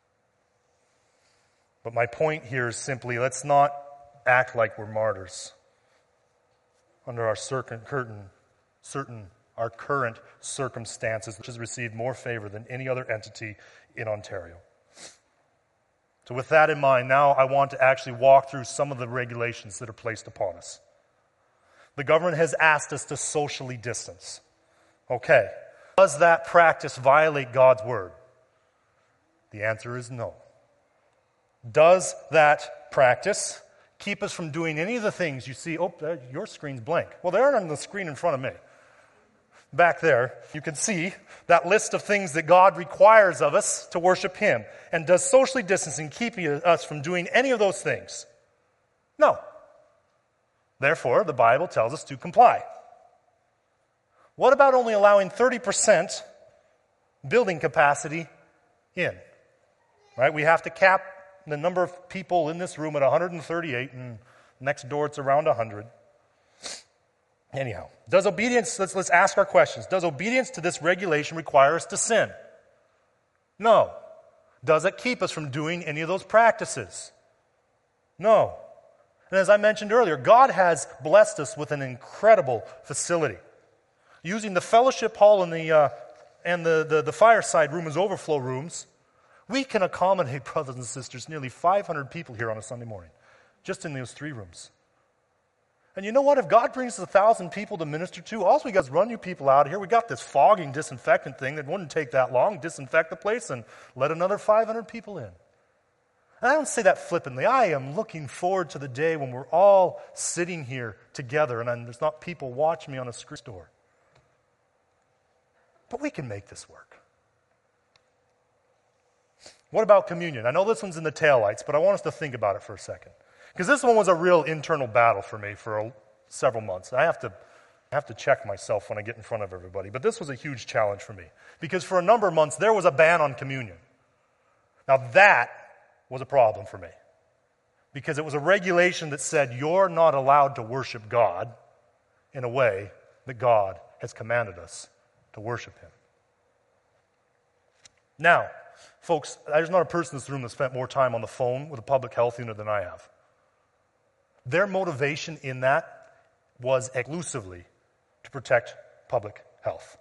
But my point here is simply, let's not act like we're martyrs under our certain, curtain, certain, our current circumstances, which has received more favor than any other entity in Ontario. So with that in mind, now I want to actually walk through some of the regulations that are placed upon us. The government has asked us to socially distance. Okay. Does that practice violate God's word? The answer is no. Does that practice keep us from doing any of the things you see? Oh, there, your screen's blank. Well, they aren't on the screen in front of me. Back there, you can see that list of things that God requires of us to worship Him. And does socially distancing keep us from doing any of those things? No. Therefore, the Bible tells us to comply. What about only allowing thirty percent building capacity in. Right? We have to cap the number of people in this room at one hundred thirty-eight, and next door it's around one hundred. Anyhow, does obedience, let's, let's ask our questions. Does obedience to this regulation require us to sin? No. Does it keep us from doing any of those practices? No. And as I mentioned earlier, God has blessed us with an incredible facility. Using the fellowship hall and the, uh, and the, the, the fireside room as overflow rooms, we can accommodate, brothers and sisters, nearly five hundred people here on a Sunday morning, just in those three rooms. And you know what? If God brings us a thousand people to minister to, all we got is run you people out of here. We got this fogging disinfectant thing that wouldn't take that long. Disinfect the place and let another five hundred people in. And I don't say that flippantly. I am looking forward to the day when we're all sitting here together and there's not people watching me on a screen door. But we can make this work. What about communion? I know this one's in the taillights, but I want us to think about it for a second. Because this one was a real internal battle for me for a, several months. I have to I have to check myself when I get in front of everybody. But this was a huge challenge for me. Because for a number of months, there was a ban on communion. Now that was a problem for me. Because it was a regulation that said you're not allowed to worship God in a way that God has commanded us to worship Him. Now, folks, there's not a person in this room that spent more time on the phone with a public health unit than I have. Their motivation in that was exclusively to protect public health.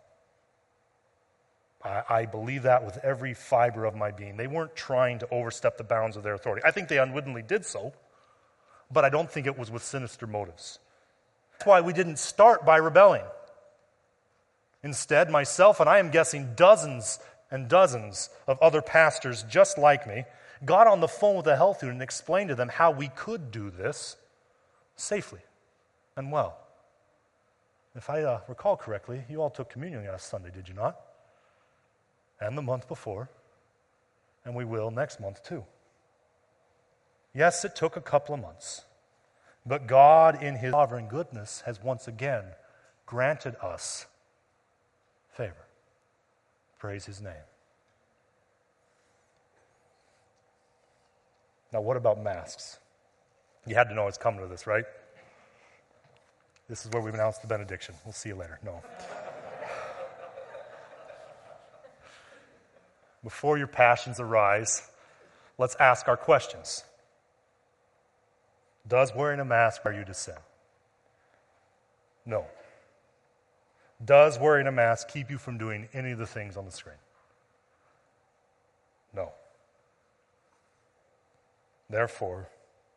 I, I believe that with every fiber of my being. They weren't trying to overstep the bounds of their authority. I think they unwittingly did so, but I don't think it was with sinister motives. That's why we didn't start by rebelling. Instead, myself and I am guessing dozens and dozens of other pastors just like me got on the phone with the health unit and explained to them how we could do this safely and well. If I uh, recall correctly, you all took communion last Sunday, did you not? And the month before, and we will next month too. Yes, it took a couple of months, but God in His sovereign goodness has once again granted us favor. Praise His name. Now, what about masks? You had to know it's coming to this, right? This is where we announce the benediction. We'll see you later. No. Before your passions arise, let's ask our questions. Does wearing a mask require you to sin? No. Does wearing a mask keep you from doing any of the things on the screen? No. Therefore,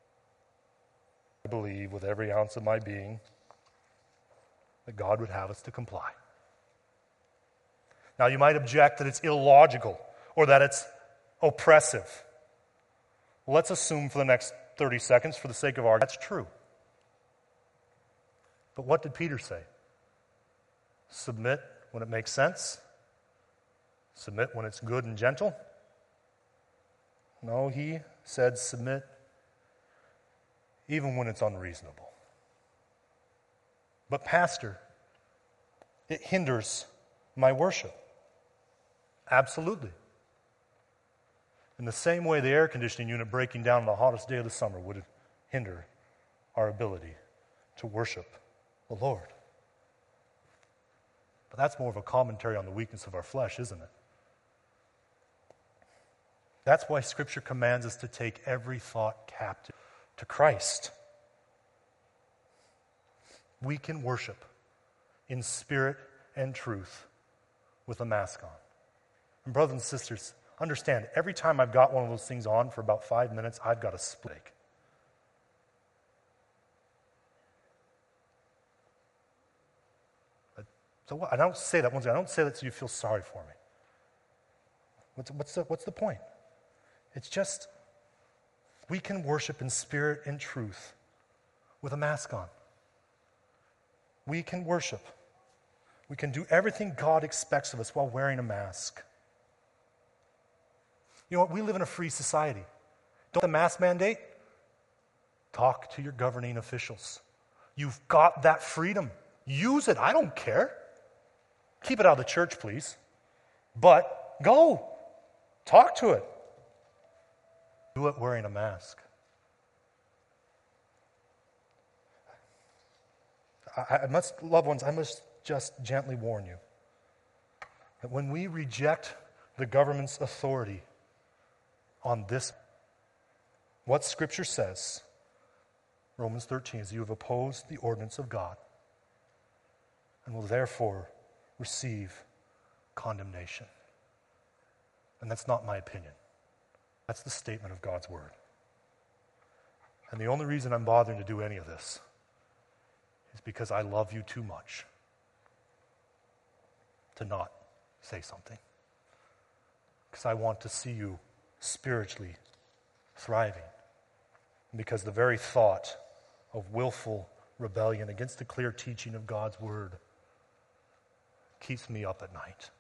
I believe with every ounce of my being that God would have us to comply. Now, you might object that it's illogical or that it's oppressive. Let's assume for the next thirty seconds, for the sake of argument, that's true. But what did Peter say? Submit when it makes sense. Submit when it's good and gentle. No, he said submit even when it's unreasonable. But pastor, it hinders my worship. Absolutely. In the same way the air conditioning unit breaking down on the hottest day of the summer would hinder our ability to worship the Lord. But that's more of a commentary on the weakness of our flesh, isn't it? That's why Scripture commands us to take every thought captive to Christ. We can worship in spirit and truth with a mask on. And brothers and sisters, understand, every time I've got one of those things on for about five minutes, I've got a split. So what? I don't say that once again. I don't say that so you feel sorry for me. What's, what's, the, what's the point? It's just we can worship in spirit and truth with a mask on. We can worship. We can do everything God expects of us while wearing a mask. You know what? We live in a free society. Don't the mask mandate? Talk to your governing officials. You've got that freedom. Use it. I don't care. Keep it out of the church, please. But go. Talk to it. Do it wearing a mask. I, I must, loved ones, I must just gently warn you that when we reject the government's authority on this, what Scripture says, Romans thirteen, is you have opposed the ordinance of God and will therefore receive condemnation. And that's not my opinion. That's the statement of God's word. And the only reason I'm bothering to do any of this is because I love you too much to not say something. Because I want to see you spiritually thriving. And because the very thought of willful rebellion against the clear teaching of God's word keeps me up at night.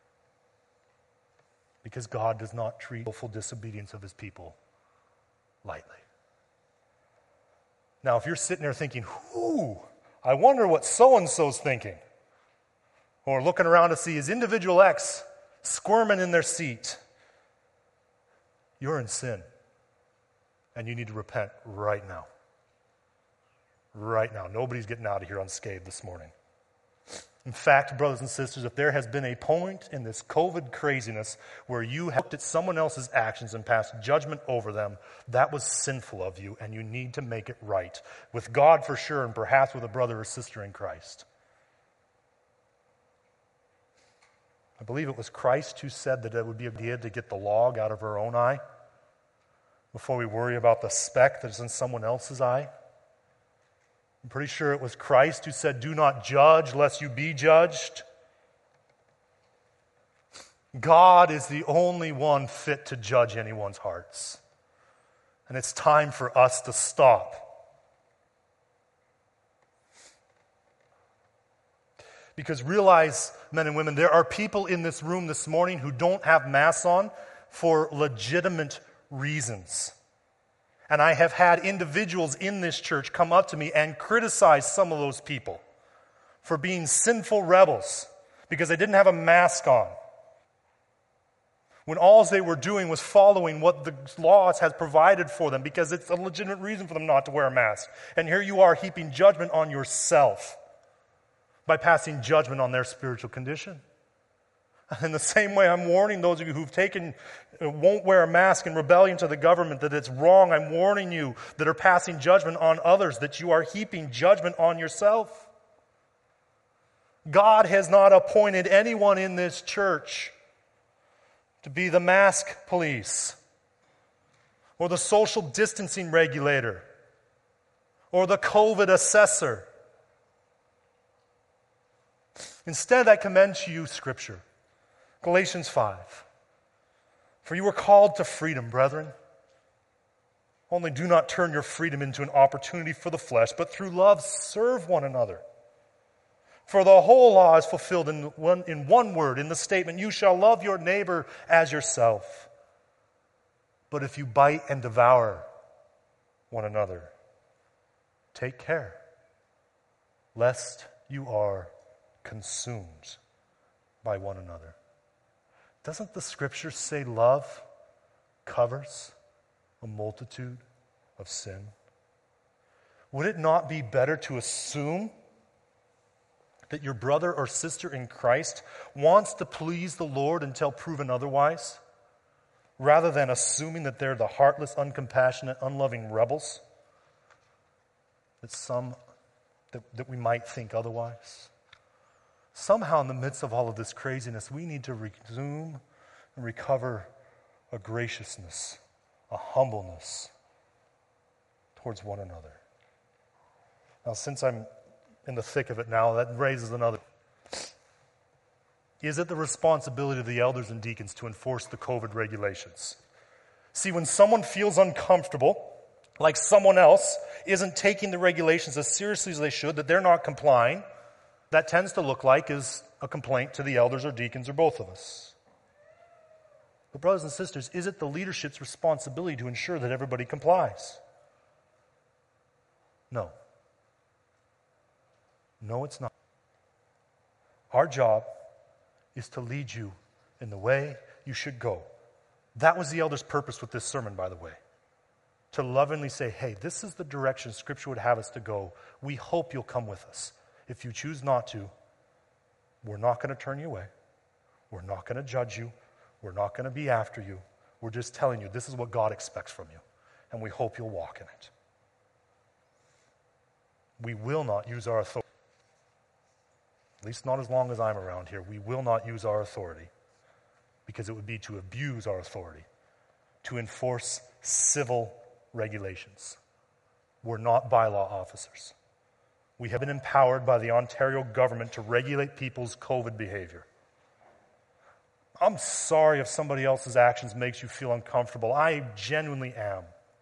Because God does not treat willful disobedience of his people lightly. Now, if you're sitting there thinking, whoo, I wonder what so-and-so's thinking, or looking around to see his individual X squirming in their seat, you're in sin. And you need to repent right now. Right now. Nobody's getting out of here unscathed this morning. In fact, brothers and sisters, if there has been a point in this COVID craziness where you have looked at someone else's actions and passed judgment over them, that was sinful of you, and you need to make it right. With God for sure, and perhaps with a brother or sister in Christ. I believe it was Christ who said that it would be a good idea to get the log out of our own eye before we worry about the speck that is in someone else's eye. I'm pretty sure it was Christ who said, do not judge lest you be judged. God is the only one fit to judge anyone's hearts. And it's time for us to stop. Because realize, men and women, there are people in this room this morning who don't have masks on for legitimate reasons. And I have had individuals in this church come up to me and criticize some of those people for being sinful rebels because they didn't have a mask on, when all they were doing was following what the laws has provided for them because it's a legitimate reason for them not to wear a mask. And here you are heaping judgment on yourself by passing judgment on their spiritual condition. In the same way, I'm warning those of you who've taken, won't wear a mask in rebellion to the government, that it's wrong. I'm warning you that are passing judgment on others, that you are heaping judgment on yourself. God has not appointed anyone in this church to be the mask police, or the social distancing regulator, or the COVID assessor. Instead, I commend to you Scripture. Galatians five. For you were called to freedom, brethren. Only do not turn your freedom into an opportunity for the flesh, but through love serve one another. For the whole law is fulfilled in one, in one word, in the statement, you shall love your neighbor as yourself. But if you bite and devour one another, take care, lest you are consumed by one another. Doesn't the Scripture say love covers a multitude of sin? Would it not be better to assume that your brother or sister in Christ wants to please the Lord until proven otherwise, rather than assuming that they're the heartless, uncompassionate, unloving rebels that some that, that we might think otherwise? Somehow in the midst of all of this craziness, we need to resume and recover a graciousness, a humbleness towards one another. Now, since I'm in the thick of it now, that raises another. Is it the responsibility of the elders and deacons to enforce the COVID regulations? See, when someone feels uncomfortable, like someone else isn't taking the regulations as seriously as they should, that they're not complying, that tends to look like is a complaint to the elders or deacons or both of us. But brothers and sisters, is it the leadership's responsibility to ensure that everybody complies? No. No, it's not. Our job is to lead you in the way you should go, That was the elders' purpose with this sermon, by the way. To lovingly say, hey, this is the direction Scripture would have us to go. We hope you'll come with us. If you choose not to, we're not going to turn you away. We're not going to judge you. We're not going to be after you. We're just telling you this is what God expects from you. And we hope you'll walk in it. We will not use our authority. At least not as long as I'm around here. We will not use our authority because it would be to abuse our authority, to enforce civil regulations. We're not bylaw officers. We have been empowered by the Ontario government to regulate people's COVID behavior. I'm sorry if somebody else's actions makes you feel uncomfortable. I genuinely am.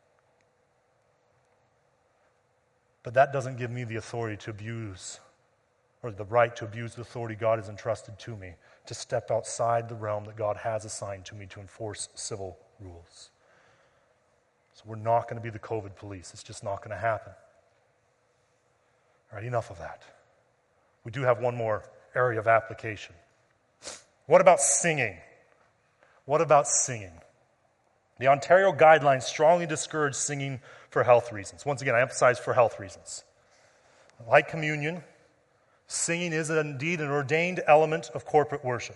But that doesn't give me the authority to abuse, or the right to abuse the authority God has entrusted to me, to step outside the realm that God has assigned to me to enforce civil rules. So we're not going to be the COVID police. It's just not going to happen. All right, enough of that. We do have one more area of application. What about singing? What about singing? The Ontario guidelines strongly discourage singing for health reasons. Once again, I emphasize for health reasons. Like communion, singing is indeed an ordained element of corporate worship.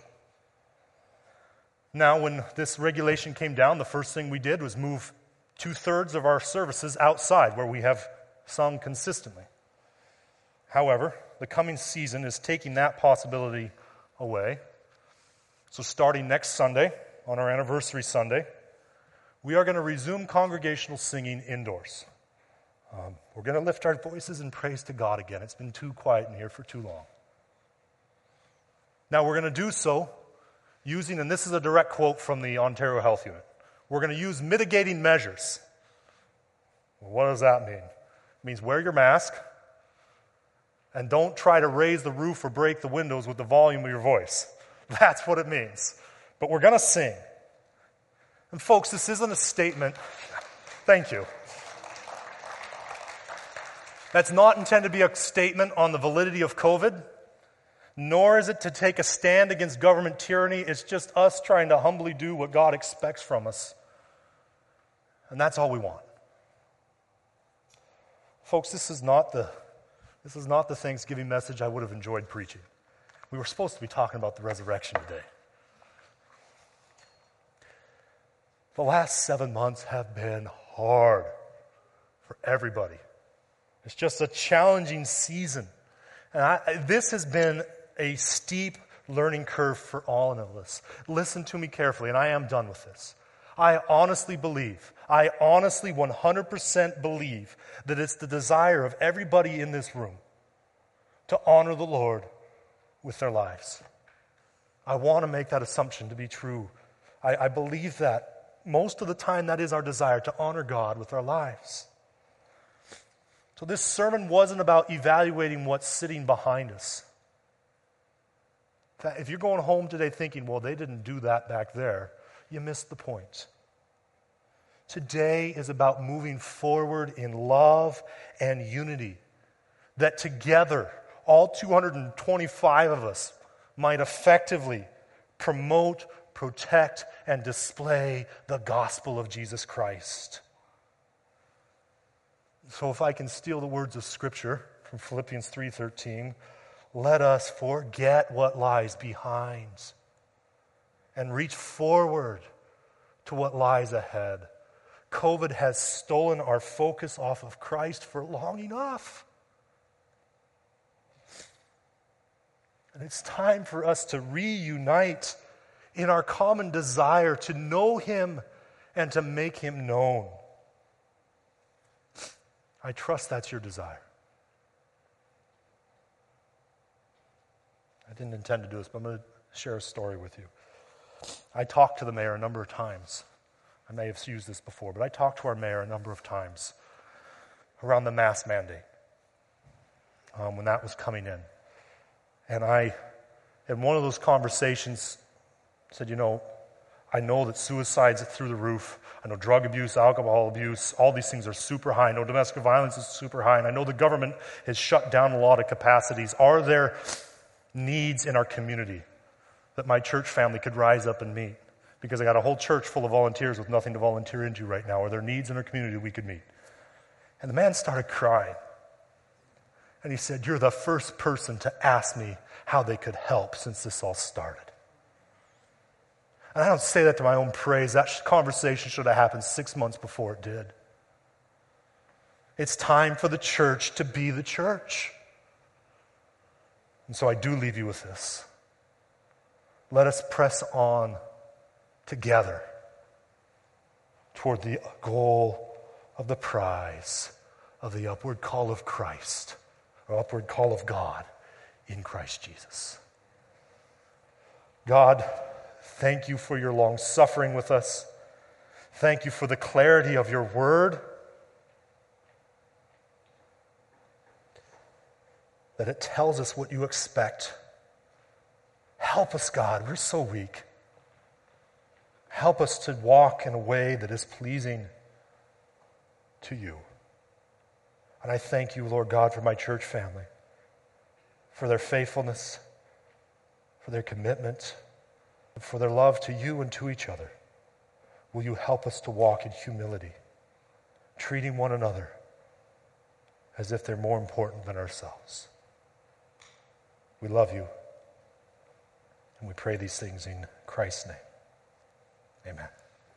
Now, when this regulation came down, the first thing we did was move two-thirds of our services outside where we have sung consistently. However, the coming season is taking that possibility away. So starting next Sunday, on our anniversary Sunday, we are going to resume congregational singing indoors. Um, we're going to lift our voices in praise to God again. It's been too quiet in here for too long. Now we're going to do so using, and this is a direct quote from the Ontario Health Unit, we're going to use mitigating measures. Well, what does that mean? It means wear your mask and don't try to raise the roof or break the windows with the volume of your voice. That's what it means. But we're going to sing. And folks, this isn't a statement. Thank you. That's not intended to be a statement on the validity of COVID, nor is it to take a stand against government tyranny. It's just us trying to humbly do what God expects from us. And that's all we want. Folks, this is not the, this is not the Thanksgiving message I would have enjoyed preaching. We were supposed to be talking about the resurrection today. The last seven months have been hard for everybody. It's just a challenging season. And I, this has been a steep learning curve for all of us. Listen to me carefully, and I am done with this. I honestly believe, I honestly one hundred percent believe that it's the desire of everybody in this room to honor the Lord with their lives. I want to make that assumption to be true. I, I believe that most of the time that is our desire, to honor God with our lives. So this sermon wasn't about evaluating what's sitting behind us. If you're going home today thinking, well, they didn't do that back there, you missed the point. Today is about moving forward in love and unity, that together, all two hundred twenty-five of us might effectively promote, protect, and display the gospel of Jesus Christ. So if I can steal the words of Scripture from Philippians three thirteen, let us forget what lies behind and reach forward to what lies ahead. COVID has stolen our focus off of Christ for long enough. And it's time for us to reunite in our common desire to know Him and to make Him known. I trust that's your desire. I didn't intend to do this, but I'm going to share a story with you. I talked to the mayor a number of times. I may have used this before, but I talked to our mayor a number of times around the mask mandate um, when that was coming in. And I, in one of those conversations, said, you know, I know that suicide's through the roof. I know drug abuse, alcohol abuse, all these things are super high. I know domestic violence is super high. And I know the government has shut down a lot of capacities. Are there needs in our community that my church family could rise up and meet? because I got a whole church full of volunteers with nothing to volunteer into right now, or their needs in our community we could meet. And the man started crying. And he said, you're the first person to ask me how they could help since this all started. And I don't say that to my own praise. That conversation should have happened six months before it did. It's time for the church to be the church. And so I do leave you with this. Let us press on together toward the goal of the prize of the upward call of Christ, or upward call of God in Christ Jesus. God, thank you for your long suffering with us. Thank you for the clarity of your word, that it tells us what you expect. Help us, God. We're so weak. Help us to walk in a way that is pleasing to you. And I thank you, Lord God, for my church family, for their faithfulness, for their commitment, for their love to you and to each other. Will you help us to walk in humility, treating one another as if they're more important than ourselves. We love you, and we pray these things in Christ's name. Amen.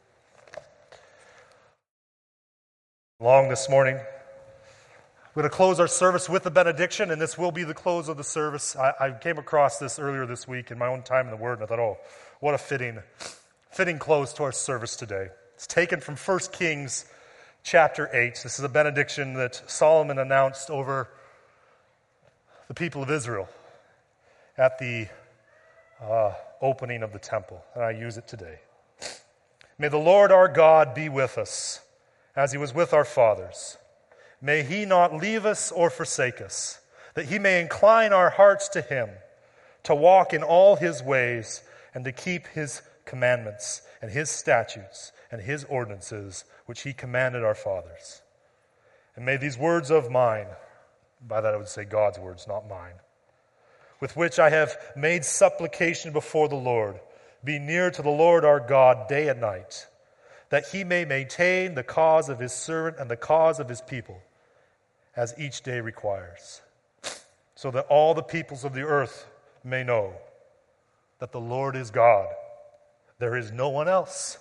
Long this morning. We're going to close our service with a benediction, and this will be the close of the service. I, I came across this earlier this week in my own time in the Word, and I thought, oh, what a fitting, fitting close to our service today. It's taken from First Kings chapter eight. This is a benediction that Solomon announced over the people of Israel at the uh, opening of the temple, and I use it today. May the Lord our God be with us, as he was with our fathers. May he not leave us or forsake us, that he may incline our hearts to him, to walk in all his ways, and to keep his commandments and his statutes and his ordinances, which he commanded our fathers. And may these words of mine, by that I would say God's words, not mine, with which I have made supplication before the Lord, be near to the Lord our God day and night, that he may maintain the cause of his servant and the cause of his people, as each day requires, so that all the peoples of the earth may know that the Lord is God. There is no one else.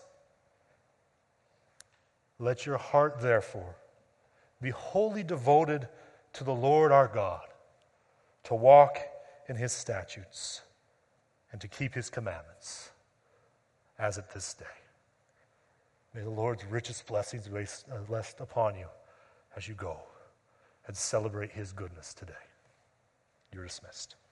Let your heart, therefore, be wholly devoted to the Lord our God, to walk in his statutes and to keep his commandments, as at this day. May the Lord's richest blessings rest upon you as you go and celebrate his goodness today. You're dismissed.